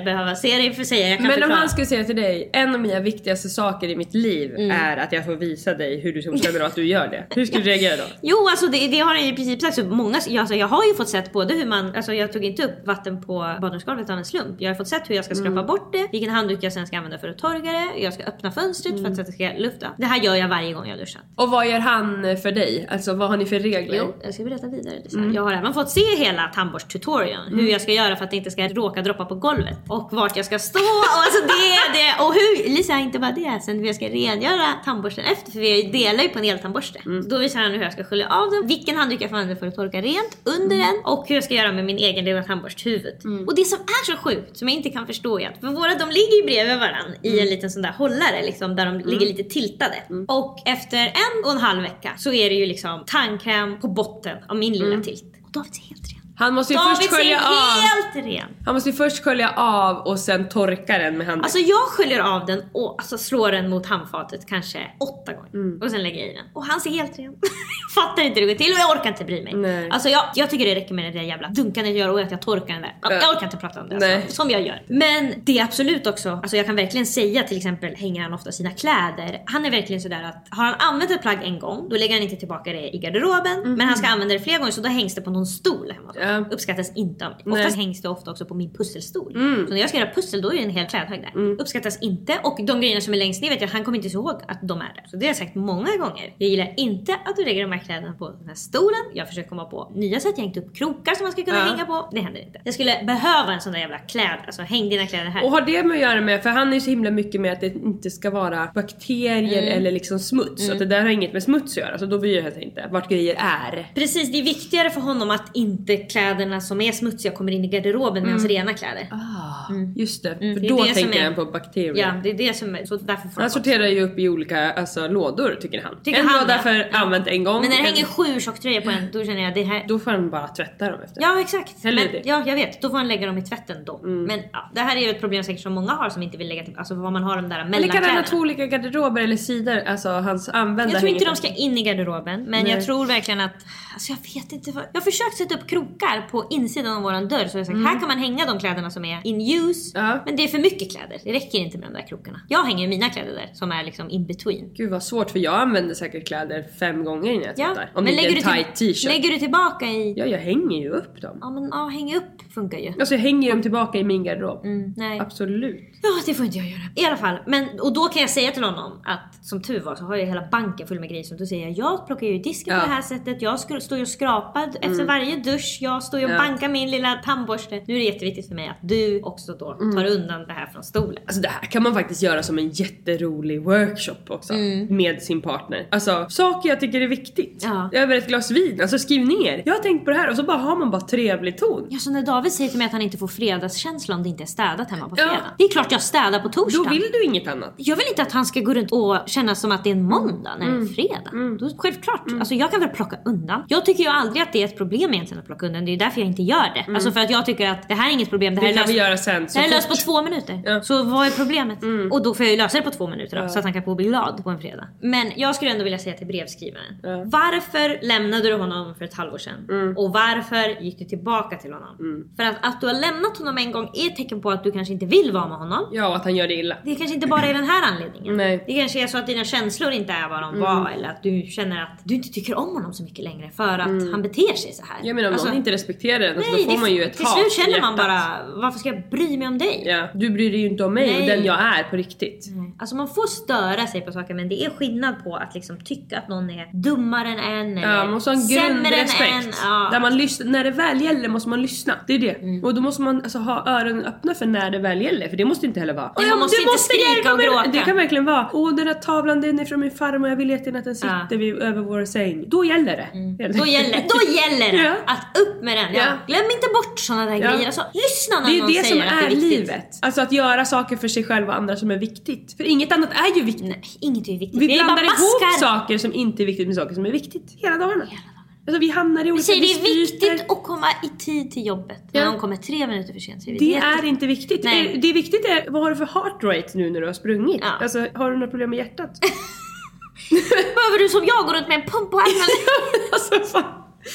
behöva se dig för säga. Jag kan Men förklara. om han skulle säga till dig, en av mina viktigaste saker i mitt liv mm. är att jag får visa dig hur du känner att du gör det. Hur skulle du reagera då? Jo, alltså det, det har han i princip sagt. Så många, alltså jag har ju fått sett både hur man, alltså jag tog inte upp vatten på badrumsgolvet av en slump. Jag har fått sett hur jag ska skrapa mm. bort det, vilken handduk jag sen ska använda för att torka det. Jag ska öppna fönstret mm. för att det ska lufta. Det här gör jag varje gång jag duschar. Och vad gör han för dig? Alltså vad har ni för regler? Jo, jag ska berätta vidare. Mm. Jag har även fått se hela tandborsttutorialen. Mm. Hur jag ska göra för att det inte ska råka droppa på golvet. Och vart jag ska stå. Och alltså det, det. Och hur, Lisa, inte bara det. Sen hur jag ska rengöra tandborsten efter. För vi delar ju på en eltandborste. Mm. Då visar han hur jag ska skölja av den. Vilken handduk jag får använda för att torka rent under mm. den. Och hur jag ska göra med min egen lilla tandborsthuvud. Mm. Och det som är så sjukt, som jag inte kan förstå är att för våra, de ligger ju bredvid varandra mm. i en liten sån där hållare liksom, där de mm. ligger lite tiltade. Mm. Och efter en och en halv vecka så är det ju liksom tandkräm på botten av min lilla mm. tilt. Och David är helt ren. Han måste ju David först skölja av. Helt ren. Han måste ju först skölja av och sen torka den med handen. Alltså jag sköljer av den och alltså slår den mot handfatet kanske åtta gånger. Mm. Och sen lägger jag i den. Och han ser helt ren. Jag fattar inte hur det går till och jag orkar inte bry mig. Nej. Alltså jag, jag tycker det räcker med det där jävla dunkandet jag gör och att jag torkar den där. Jag orkar inte prata om det alltså, som jag gör. Men det är absolut också, alltså jag kan verkligen säga till exempel, hänger han ofta sina kläder. Han är verkligen sådär att har han använt ett plagg en gång, då lägger han inte tillbaka det i garderoben. Mm. Men han ska använda det flera gånger så då hängs det på någon stol hemma. Ja. Uppskattas inte av mig. Oftast hängs det ofta också på min pusselstol. Mm. Så när jag ska göra pussel då är det en hel klädhög där. Mm. Uppskattas inte. Och de grejerna som är längst ner vet jag, han kommer inte ihåg att de är där. Så det har jag sagt många gånger. Jag gillar inte att du lägger de här kläderna på den här stolen. Jag försöker komma på nya sätt. Jag har hängt upp krokar som man ska kunna ja. hänga på. Det händer inte. Jag skulle behöva en sån där jävla kläd. Alltså häng dina kläder här. Och har det med att göra med, för han är ju så himla mycket med att det inte ska vara bakterier mm. eller liksom smuts. Mm. Så att det där har inget med smuts att göra. Så då bryr jag sig inte vart grejer är. Precis, det är viktigare för honom att inte kläderna som är smutsiga kommer in i garderoben med mm. hans rena kläder. Ah, mm. Just det. För mm. det då det tänker han på bakterier. Ja, det är det som är. Så därför får han sorterar ju upp i olika alltså, lådor, tycker han. Tycker en han, låda för ja. använt en gång. Men när det hänger sju tjocktröjor på en, då känner jag det här. Då får han bara tvätta dem efter. Ja, exakt. Men, ja, jag vet. Då får han lägga dem i tvätten då. Mm. Men ja, det här är ju ett problem säkert som många har som inte vill lägga till, alltså vad man har de där mellankläderna. Eller kan han ha två olika garderober eller sidor, alltså hans använda. Jag tror inte de ska in i garderoben, men Nej. jag tror verkligen att alltså jag vet inte vad. Jag har försökt sätta upp krokar på insidan av våran dörr så jag sagt, mm. här kan man hänga de kläderna som är in use. Ja. Men det är för mycket kläder. Det räcker inte med de där krokarna. Jag hänger mina kläder där som är liksom in between. Gud vad svårt, för jag använder säkert kläder fem gånger innan jag tvättar. Ja. Om men det är en tight till, t-shirt. Lägger du tillbaka i? Ja, jag hänger ju upp dem. Ja, men ja, hänga upp funkar ju. Alltså jag hänger dem tillbaka i min garderob. Mm, nej. Absolut. Ja, det får inte jag göra. I alla fall. Men, och då kan jag säga till honom att som tur var så har jag hela banken full med grejer som du säger. Jag plockar ju disken ja. på det här sättet. Jag sk- står ju och skrapar mm. efter varje dusch. Jag står ju och ja. bankar min lilla tandborste. Nu är det jätteviktigt för mig att du också då mm. tar undan det här från stolen. Alltså det här kan man faktiskt göra som en jätterolig workshop också. Mm. Med sin partner. Alltså saker jag tycker är viktigt. Ja. Över ett glas vin. Alltså skriv ner. Jag har tänkt på det här och så bara har man bara trevlig ton. Ja, så när David säger till mig att han inte får fredagskänsla om det inte är städat hemma på fredag. Ja. Det är klart jag städar på torsdag. Då vill du inget annat. Jag vill inte att han ska gå runt och känna som att det är en måndag när mm. det är fredag. Mm. Då, självklart. Mm. Alltså jag kan väl plocka undan. Jag tycker ju aldrig att det är ett problem egentligen att plocka undan. Det är därför jag inte gör det. Mm. Alltså för att jag tycker att det här är inget problem. Det här det är löst, vi göra sen, det här är löst på två minuter. Ja. Så vad är problemet? Mm. Och då får jag ju lösa det på två minuter då, ja. så att han kan få bli glad på en fredag. Men jag skulle ändå vilja säga till brevskrivaren. Ja. Varför lämnade du honom för ett halvår sedan? Mm. Och varför gick du tillbaka till honom? Mm. För att, att du har lämnat honom en gång är ett tecken på att du kanske inte vill vara med honom. Ja, och att han gör det illa. Det kanske inte bara är den här anledningen. Nej. Det kanske är så att dina känslor inte är vad de mm. var. Eller att du känner att du inte tycker om honom så mycket längre för att mm. han beter sig så här. Jag menar om alltså, någon inte respekterar den, alltså, då får man ju ett till hat. Till slut känner man bara, varför ska jag bry mig om dig? Ja, du bryr dig ju inte om mig. Nej. Och den jag är på riktigt. Nej. Alltså man får störa sig på saker, men det är skillnad på att liksom tycka att någon är dummare än en. Eller ja, man måste ha en grundrespekt. Ja. Där man lyssnar, när det väl gäller måste man lyssna. Det är det. Mm. Och då måste man alltså, ha öronen öppna för när det väl gäller. För det måste inte heller vara. Nej, man måste inte måste skrika och gråta. Det kan verkligen vara. Åh, den här tavlan den är från min farmor. Jag vill jättegärna att den sitter ja. vid, över vår säng. Då gäller det. Mm. Gäller. Då gäller, då gäller det ja. att upp med den. Ja. Ja. Glöm inte bort sådana där ja. grejer. Alltså, lyssna när det är någon det säger som att det är viktigt. Livet. Alltså att göra saker för sig själv och andra som är viktigt. För inget annat är ju viktigt. Nej, inget är viktigt. Vi det blandar är ihop saker som inte är viktigt med saker som är viktigt. Hela dagarna. Hela Alltså vi hamnar i olika säger, det är viktigt att komma i tid till jobbet. Ja. När de kommer tre minuter för sent. Så är det det är inte viktigt. Nej. Det är viktigt är, vad har du för heart rate nu när du har sprungit? Ja. Alltså har du några problem med hjärtat? Behöver du som jag går runt med en pump på armen? Alltså fan.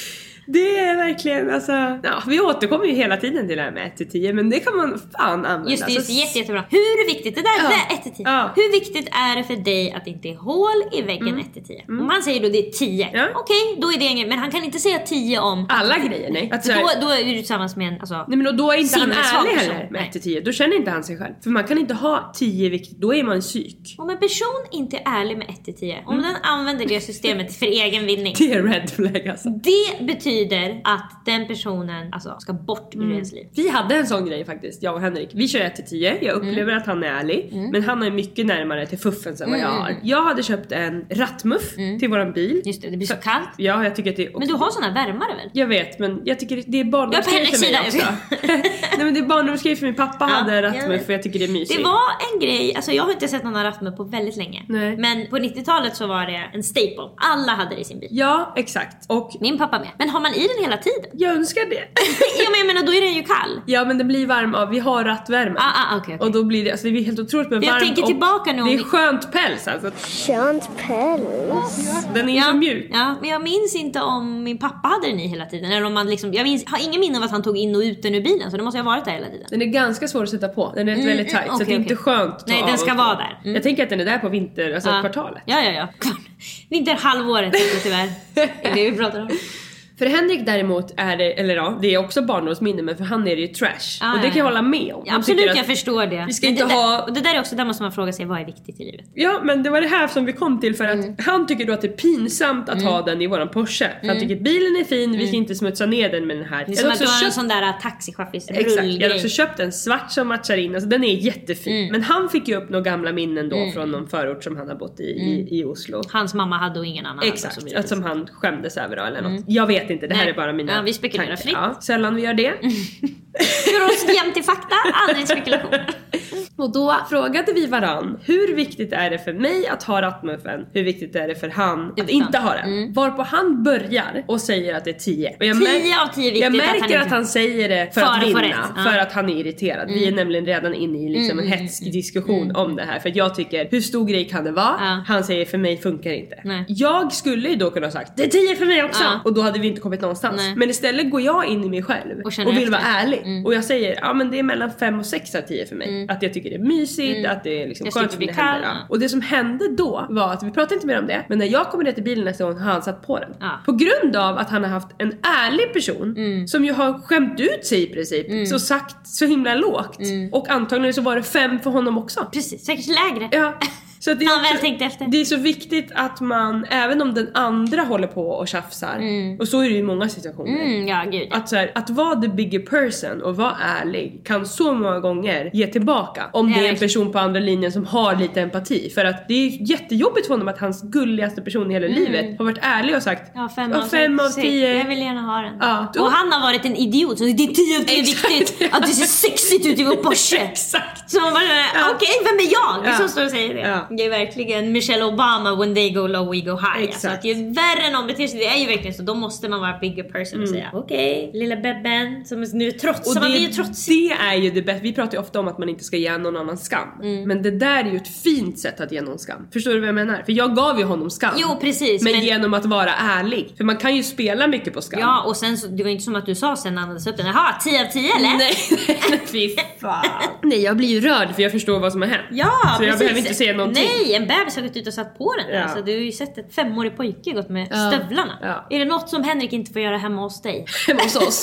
Det är verkligen, alltså, ja, vi återkommer ju hela tiden till det här med ett till tio, men det kan man fan använda. Just det, just det, alltså, jätte, jättebra. Hur viktigt, det där ja. är ett till tio. Ja. Hur viktigt är det för dig att det inte är hål i väggen mm. ett till tio? Mm. Om han säger då det är tio, ja. okej, okay, då är det ingen, men han kan inte säga tio om alla grejer, nej. Att, då, då är du tillsammans med en, alltså, nej, men då, då är inte han ärlig person. heller med ett till tio. Då känner inte han sig själv. För man kan inte ha tio viktigt, då är man psyk. Om en person inte är ärlig med ett till tio, om mm. den använder det systemet för egen vinning, det är red flag alltså. Det betyder att den personen alltså, ska bort ur mm. ens liv. Vi hade en sån grej faktiskt, jag och Henrik. Vi kör ett till tio, jag upplever mm. att han är ärlig mm. men han är mycket närmare till fuffen än vad jag har. Jag hade köpt en rattmuff mm. till våran bil. Just det, det blir så, så kallt. Ja, jag tycker att det är också... Men du har såna värmare väl? Jag vet, men jag tycker det är barndomsgrej för mig också. Nej, men det är barndomsgrej för min pappa ja, hade rattmuff och jag tycker det är mysigt. Det var en grej, alltså jag har inte sett någon rattmuff på väldigt länge. Nej. Men på nittiotalet så var det en staple. Alla hade det i sin bil. Ja, exakt. Och min pappa med. Men har man i den hela tiden? Jag önskar det. Ja, men jag menar, då är den ju kall. Ja, men den blir varm av, vi har rattvärme. Ah, ah, okay, okay. Och då blir det, alltså det blir helt otroligt med varm. Jag tänker tillbaka nu. Det är skönt päls alltså. Skönt päls. Den är ja, så mjuk. Ja, men jag minns inte om min pappa hade den i hela tiden. Eller om man liksom, jag minns, har ingen minne av att han tog in och ut den ur bilen. Så det måste ha varit där hela tiden. Den är ganska svår att sätta på. Den är mm, väldigt tight, mm, okay, så det är okay. inte skönt att ta. Nej, den ska av vara där. Mm. Jag tänker att den är där på vinter, alltså ja. kvartalet. Ja, ja, ja. Vinterhalvåret tyvärr. Det är det vi pratar om. För Henrik däremot är det, eller ja, det är också barndomsminne, men för han är det ju trash. Ah, och det kan jag hålla med om. Ja, absolut, jag förstår det. Vi ska men inte det, ha... Och det där är också, där måste man fråga sig, vad är viktigt i livet? Ja, men det var det här som vi kom till för att mm. han tycker då att det är pinsamt att mm. ha den i våran Porsche. För mm. han tycker bilen är fin, vi ska inte smutsa ner den med den här. Det är som att du har köpt... en sån där taxichaffis Exakt, jag har också köpt en svart som matchar in, alltså den är jättefin. Mm. Men han fick ju upp några gamla minnen då mm. från någon förort som han har bott i, mm. i, i Oslo. Hans mamma hade och ingen annan. Exakt, att som han skämdes över då, eller något. Mm. Jag vet inte, det här Nej. är bara mina ja, vi spekulerar fritt. Ja, sällan vi gör det. Gör oss jämt till fakta, aldrig spekulation. Och då frågade vi varann, hur viktigt är det för mig att ha rattmuffen? Hur viktigt är det för han att inte ha den? Mm. Varpå han börjar och säger att det är tio. Och jag tio av tio viktigt. Jag märker att han, att han säger det för, för att vinna. Ja. För att han är irriterad. Mm. Vi är nämligen redan inne i liksom mm. en hätsk diskussion mm. om det här. För jag tycker, hur stor grej kan det vara? Ja. Han säger, för mig funkar inte. Nej. Jag skulle ju då kunna ha sagt, det är tio för mig också. Ja. Och då hade vi inte kommit någonstans. Nej. Men istället går jag in i mig själv. Och, och vill vara ärlig. Mm. Och jag säger, ja men det är mellan fem och sex av tio för mig. Mm. Att jag tycker det är mysigt. Mm. Att det är liksom skönt som det händer. Ja. Och det som hände då var att vi pratade inte mer om det, men när jag kommer ner till bilen nästa gång har han satt på den. Ja. På grund av att han har haft en ärlig person mm. som ju har skämt ut sig i princip mm. så sagt så himla lågt. Mm. Och antagligen så var det fem för honom också. Precis, säkert lägre. Ja. Så det, är han också, väl tänkt efter. Det är så viktigt att man, även om den andra håller på och tjafsar, mm. och så är det i många situationer, mm, ja, gud, ja. Att, så här, att vara the bigger person och vara ärlig kan så många gånger ge tillbaka. Om det är en person på andra linjen som har lite empati. För att det är jättejobbigt för honom att hans gulligaste person i hela mm. livet har varit ärlig och sagt ja, fem, ja, fem av tio. Jag vill gärna ha den. Ja, och han har varit en idiot, så det är tio av tio viktigt att det ser sexigt ut i vår Porsche. Exakt. Så man bara, ja. okej, okay, vem är jag? Det är ja. som står och säger det. Ja. Det är verkligen Michelle Obama, when they go low we go high. Exakt. Alltså att ju värre någon beter sig, det är ju verkligen så, då måste man vara bigger person mm. och säga okej, okay, lilla bebben som nu trots, och man det, blir ju trotsig. Det är ju det bästa. Vi pratar ju ofta om att man inte ska ge någon annan skam. Mm. Men det där är ju ett fint sätt att ge någon skam. Förstår du vad jag menar? För jag gav ju honom skam. Jo, precis. Men, men genom att vara ärlig. För man kan ju spela mycket på skam. Ja, och sen så, det var inte som att du sa sen när han hade upp den. Jaha, tio av tio eller? Nej, fy fan. Nej, jag blir ju rörd för jag förstår vad som har hänt. Ja, så precis. jag behöver inte säga någonting. Nej, en bebis har gått ut och satt på den. Ja. Alltså, du har ju sett ett femårig pojke gått med ja. stövlarna. Ja. Är det något som Henrik inte får göra hemma hos dig? Hemma hos oss.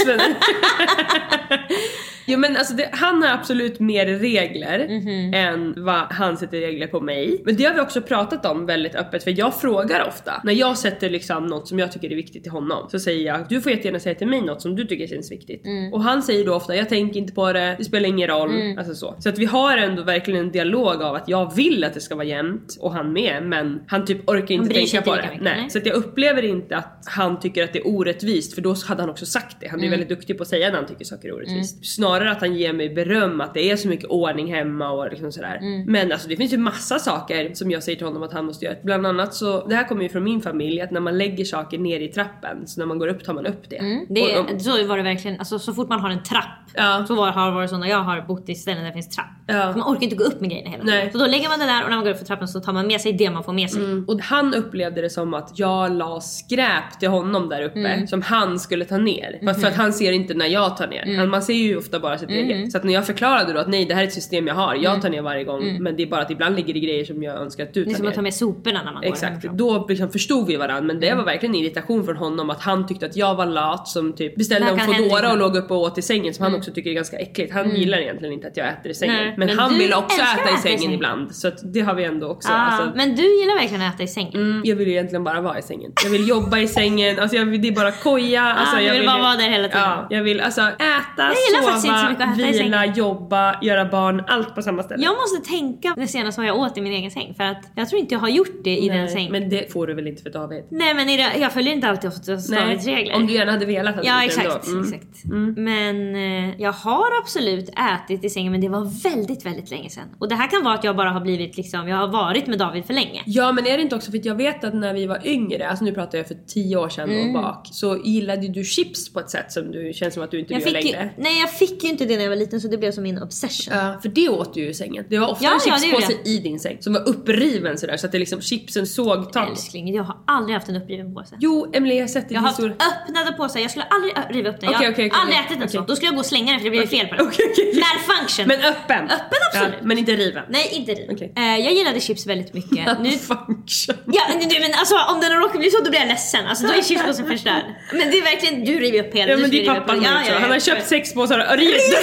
Jo, men alltså det, han har absolut mer regler mm-hmm. än vad han sätter regler på mig. Men det har vi också pratat om väldigt öppet. För jag frågar ofta, när jag sätter liksom något som jag tycker är viktigt till honom, så säger jag, du får jättegärna säga till mig något som du tycker känns viktigt. Mm. Och han säger då ofta, jag tänker inte på det, det spelar ingen roll. Mm. Alltså så. Så att vi har ändå verkligen en dialog av att jag vill att det ska vara jämnt, och han med, men han typ orkar inte tänka på det. Mycket, nej. nej. Så att jag upplever inte att han tycker att det är orättvist, för då hade han också sagt det. Han är mm. väldigt duktig på att säga när han tycker saker är orättvist. Mm. Snarare snarare att han ger mig beröm att det är så mycket ordning hemma och liksom sådär. Mm. Men alltså det finns ju massa saker som jag säger till honom att han måste göra. Bland annat så, det här kommer ju från min familj, att när man lägger saker ner i trappen, så när man går upp tar man upp det. Mm. det och, och, så var det verkligen, alltså så fort man har en trapp, ja. så var, har det varit så när jag har bott i ställen där det finns trapp. Ja. Man orkar inte gå upp med grejerna hela tiden. Så då lägger man det där och när man går upp för trappen så tar man med sig det man får med sig. Mm. Och han upplevde det som att jag la skräp till honom där uppe mm. som han skulle ta ner. Mm. För, för att han ser inte när jag tar ner. Mm. Man ser ju ofta bara sitt mm. eget. Så att när jag förklarade då att nej, det här är ett system jag har. Jag tar ner varje gång. Mm. Men det är bara att ibland ligger det grejer som jag önskar att du tar ner. Det är som att ta med soporna när man går. Exakt. Då liksom förstod vi varandra. Men det var verkligen en irritation från honom att han tyckte att jag var lat som typ beställde en Foodora och låg uppe och åt i sängen, som mm. han också tycker är ganska äckligt. Han mm. gillar egentligen inte att jag äter i sängen. Nej, men, men han vill också äta i sängen, sängen ibland. Så att det har vi ändå också. Ah, alltså, men du gillar verkligen att äta i sängen. Mm, jag vill ju egentligen bara vara i sängen. Jag vill jobba i sängen. Alltså jag vill, det är bara koja. Alltså, ah, jag vill, vill bara vara där hela tiden. Ja, jag vill alltså äta, sova, vila, jobba, göra barn. Allt på samma ställe. Jag måste tänka det senaste vad jag åt i min egen säng. För att jag tror inte jag har gjort det i Nej, den sängen. Men det får du väl inte för David? Nej, men i det, jag följer inte alltid Davids regler. Om du gärna hade velat. Ja, exakt, mm. exakt. Mm. Men eh, jag har absolut ätit i sängen, men det var väldigt, väldigt länge sedan. Och det här kan vara att jag bara har blivit liksom, jag har varit med David för länge. Ja, men är det inte också för att jag vet att när vi var yngre, alltså nu pratar jag för tio år sedan mm. och bak, så gillade du chips på ett sätt som du känns som att du inte jag gör längre. Ju, nej, jag fick ju inte det när jag var liten, så det blev som min obsession. Ja, för det åt du ju i sängen. Det var ofta ja, en chipspåse ja, i din säng som var uppriven sådär, så att det liksom chipsen såg tag. Älskling, jag har aldrig haft en uppriven påse. Jo, Emilie, jag har sett det. Jag har haft öppnade påsar, jag skulle aldrig riva upp den. Okay, jag okay, har aldrig okay, ätit den okay. så. Då skulle jag gå och slänga den för det blir okay. fel på den. Okay, okay. Malfunction. Men öppen. Öppen, absolut. Ja, men inte riven. Nej, inte riven. Okay. Uh, jag gillade chips väldigt mycket. Malfunction. Ja, men, men alltså om den råkar bli så, då blir jag ledsen. Alltså då är chipspåsen förstörd. Men det är verkligen, du river upp hela. Ja, men det är pappa ja, ja, ja, han har köpt sex påsar och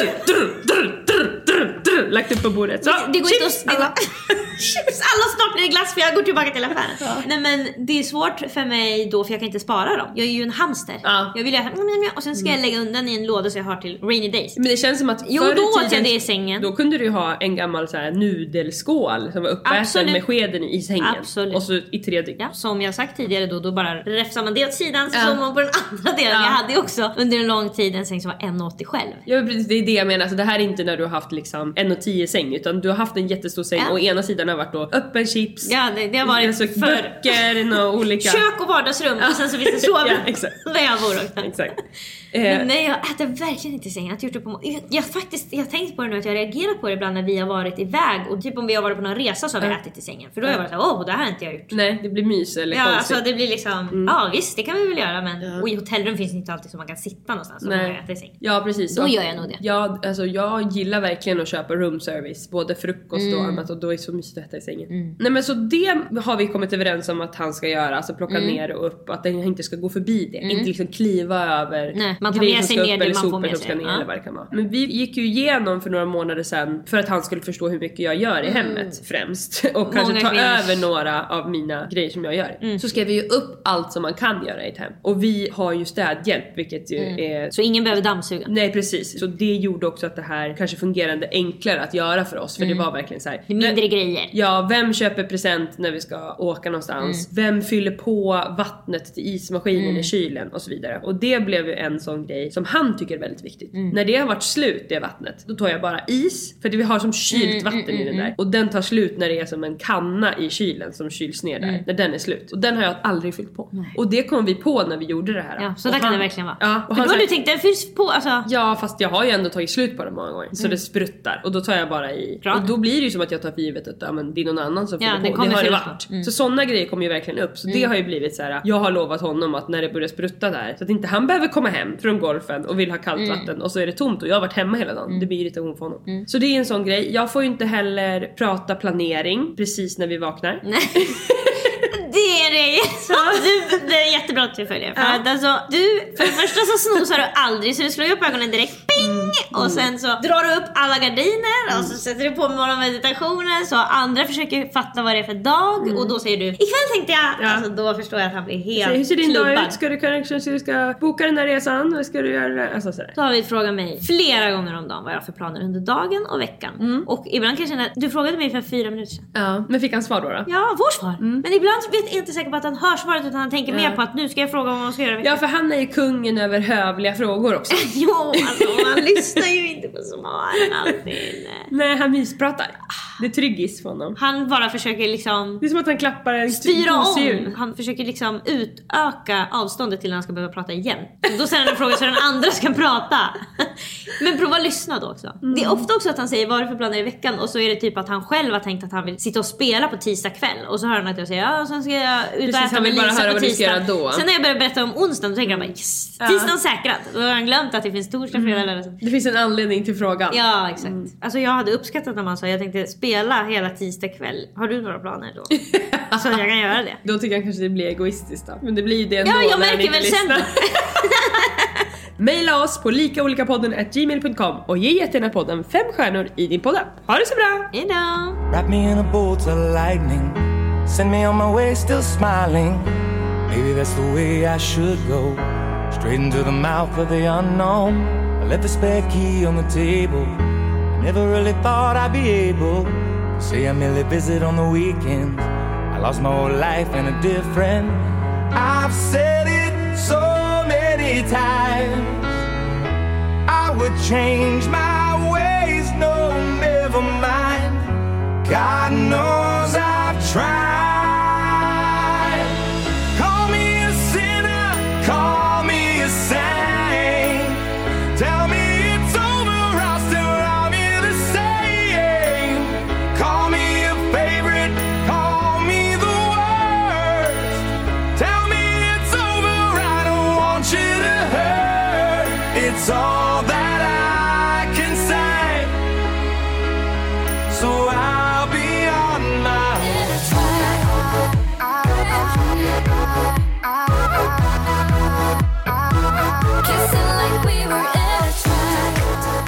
lagt upp på bordet. Så, det, det går chips, inte att, alla. Chips, alla snart blir det glass för jag går tillbaka till affären. Ja. Nej, men det är svårt för mig då, för jag kan inte spara dem. Jag är ju en hamster. Ja. Jag vill ju och sen ska jag lägga undan i en låda så jag har till rainy days. Men det känns som att jo, då åt jag det i sängen. Då kunde du ha en gammal så här nudelskål som var uppäten med skeden i sängen. Absolut. Och så i tre dygn. Ja, som jag sagt tidigare då, då bara räfsar man det åt sidan så ja. man på den andra delen. Ja. Jag hade ju också under en lång tid en säng som var en komma åttio själv. Ja, precis, det är det jag menar. Alltså, det här är inte när du har haft liksom en komma tio säng, utan du har haft en jättestor säng ja. och ena sidan har varit då öppen chips. Ja, det, det har varit alltså, för böcker och olika kök och vardagsrum ja. och sen så finns det sovrum. Ja, exakt. Där jag bor också. Exakt. Men nej, jag äter verkligen inte i sängen. Jag, gjort det på, jag, jag faktiskt, jag har tänkt på det nu att jag reagerar på det ibland när vi har varit iväg och typ om vi har varit på någon resa så har vi ja. ätit i sängen. För då har jag varit så åh, det här har inte jag gjort. Nej, det blir mys eller ja, konstigt. alltså det blir liksom, mm. ja visst, det kan vi väl göra, men ja. och i hotellrum finns det inte alltid så man kan sitta någonstans och äta i säng. Ja, precis. Då så, gör jag nog det. Ja, alltså jag gillar verkligen att köpa room service, både frukost mm. och annat, och då är det så mysigt att äta i sängen. Mm. Nej, men så det har vi kommit överens om att han ska göra, alltså plocka mm. ner och upp, att den inte ska gå förbi det. Mm. Inte liksom kliva över. Nej, man tar med sig ner det man får med sig. Ner, ja. eller vad det kan vara. Men vi gick ju igenom för några månader sedan för att han skulle förstå hur mycket jag gör i mm. hemmet främst. Och många kanske ta kvinnor. över några av mina grejer som jag gör. Mm. Så skrev vi ju upp allt som man kan göra i ett hem. Och vi har ju städhjälp, vilket ju mm. är... Så ingen behöver dammsuga? Nej, precis. Så det gjorde också att det här kanske fungerade enklare att göra för oss. För mm. det var verkligen så här... Mindre vem, grejer. Ja, vem köper present när vi ska åka någonstans? Mm. Vem fyller på vattnet till ismaskinen mm. i kylen? Och så vidare. Och det blev ju en sån grej som han tycker är väldigt viktigt. Mm. När det har varit slut, det vattnet, då tar jag bara is. För det vi har som kylt mm, vatten mm, i den där. Mm. Och den tar slut när det är som en kanna i kylen som kyls ner där. Mm. När den är slut. Och den har jag aldrig fyllt på. Nej. Och det kom vi på när vi gjorde det här. Ja, så och där han, kan det verkligen vara. Ja, och han då du tänkte, den fylls på, alltså. Ja, fast jag har ju ändå tagit slut på det många gånger. Så mm. det spruttar. Och då tar jag bara i. Bra. Och då blir det ju som att jag tar för givet att ja, men det är någon annan som fyller ja, på. Det har det varit. varit. Mm. Så sådana grejer kommer ju verkligen upp. Så mm. det har ju blivit så här. Jag har lovat honom att när det börjar sprutta där, så att inte han behöver komma hem från golfen och vill ha kallt mm. vatten. Och så är det tomt och jag har varit hemma hela dagen. Mm. Det blir irritation för honom. Mm. Så det är en sån grej. Jag får ju inte heller prata planering precis när vi vaknar. Nej. Det är det. Så. Du, det är jättebra att du följer. För ja. att alltså, du, för det första så snosar du aldrig, så du slår upp ögonen direkt. Ping! Mm. Och sen så drar du upp alla gardiner mm. och så sätter du på morgonmeditationen. Så andra försöker fatta vad det är för dag. Mm. Och då säger du, ikväll tänkte jag. Ja. Alltså, då förstår jag att han blir helt så, hur ser din klubbad. Dag ut? Ska du kanske du ska boka den här resan? Eller ska du göra det? Alltså, sådär. Så har vi frågat mig flera gånger om dagen vad jag har för planer under dagen och veckan. Mm. Och ibland kan jag känna, du frågade mig för fyra minuter sedan. Ja, men fick han svar då? då? Ja, vårt svar. Mm. Men ibland vet jag inte säker på att han hör svaret, utan han tänker ja. mer på att nu ska jag fråga vad man ska göra. Ja, för han är ju kungen över hövliga frågor också. Jo, alltså Han lyssnar ju inte på svaren alltid. Nej, han myspratar. Det är tryggis för honom. Han bara försöker liksom... Det är som att han klappar en styra om. Han försöker liksom utöka avståndet till när han ska behöva prata igen. Och då säger han en fråga så den andra ska prata. Men prova lyssna då också. Mm. Det är ofta också att han säger vad är det för planer i veckan. Och så är det typ att han själv har tänkt att han vill sitta och spela på tisdag kväll. Och så hör han att jag säger ja, sen ska jag ut och äta med Lisa på tisdag. Då. Sen när jag börjar berätta om onsdagen då tänker han bara yes, tisdagen säkrat. Då har han glömt att det finns torsdag, fredag eller mm. Det finns en anledning till frågan. Ja, exakt. Mm. Alltså jag hade uppskattat när man sa jag tänkte spela hela tisdag kväll. Har du några planer då? Så jag kan göra det. Då tycker jag kanske det blir egoistiskt då. Men det blir ju det ändå. Ja, jag märker väl sen. Maila oss på likaolikapodden at gmail dot com och ge jättegärna podden fem stjärnor i din podd. Ha det så bra! Hejdå! Wrap me in a bolt of lightning. Send me on my way still smiling. Maybe that's the way I should go. Straight into the mouth of the unknown. I left the spare key on the table. I never really thought I'd be able to say I merely visit on the weekends. I lost my whole life in a different. I've said it so many times. I would change my ways, no, never mind. God knows I've tried. Call me a sinner, call me a saint. Tell me it's over, I'll still love you the same. Call me a favorite, call me the worst. Tell me it's over, I don't want you to hurt. It's all that I can say. So I'll be on my way. Kissing like we were in a trap.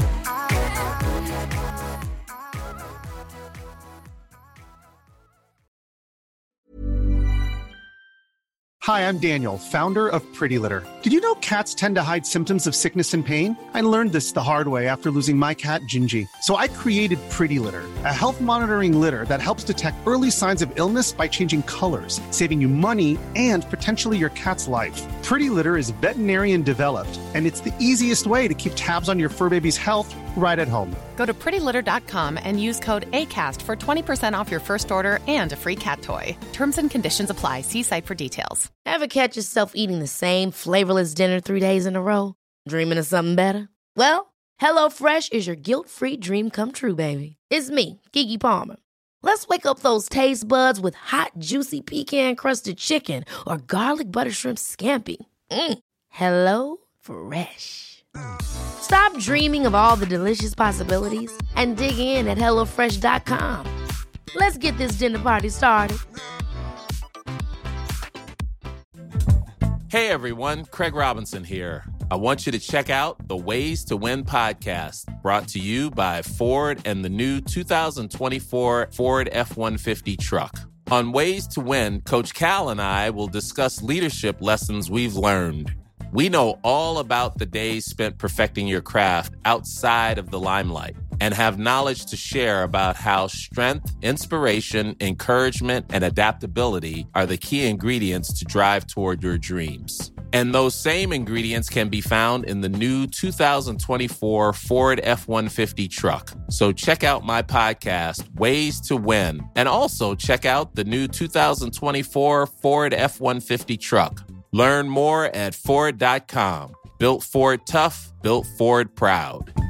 Hi, I'm Daniel, founder of Pretty Litter. Did you know cats tend to hide symptoms of sickness and pain? I learned this the hard way after losing my cat, Gingy. So I created Pretty Litter, a health monitoring litter that helps detect early signs of illness by changing colors, saving you money and potentially your cat's life. Pretty Litter is veterinarian developed, and it's the easiest way to keep tabs on your fur baby's health right at home. Go to pretty litter dot com and use code ACAST for twenty percent off your first order and a free cat toy. Terms and conditions apply. See site for details. Ever catch yourself eating the same flavorless dinner three days in a row? Dreaming of something better? Well, HelloFresh is your guilt-free dream come true, baby. It's me, Keke Palmer. Let's wake up those taste buds with hot, juicy pecan-crusted chicken or garlic butter shrimp scampi. Mm. Hello Fresh. Stop dreaming of all the delicious possibilities and dig in at hello fresh dot com. Let's get this dinner party started. Hey everyone, Craig Robinson here. I want you to check out the Ways to Win podcast, brought to you by Ford and the new two thousand twenty-four Ford F one fifty truck. On Ways to Win, Coach Cal and I will discuss leadership lessons we've learned. We know all about the days spent perfecting your craft outside of the limelight and have knowledge to share about how strength, inspiration, encouragement, and adaptability are the key ingredients to drive toward your dreams. And those same ingredients can be found in the new two thousand twenty-four Ford F one fifty truck. So check out my podcast, Ways to Win, and also check out the new two thousand twenty-four Ford F one fifty truck. Learn more at Ford dot com. Built Ford tough, built Ford proud.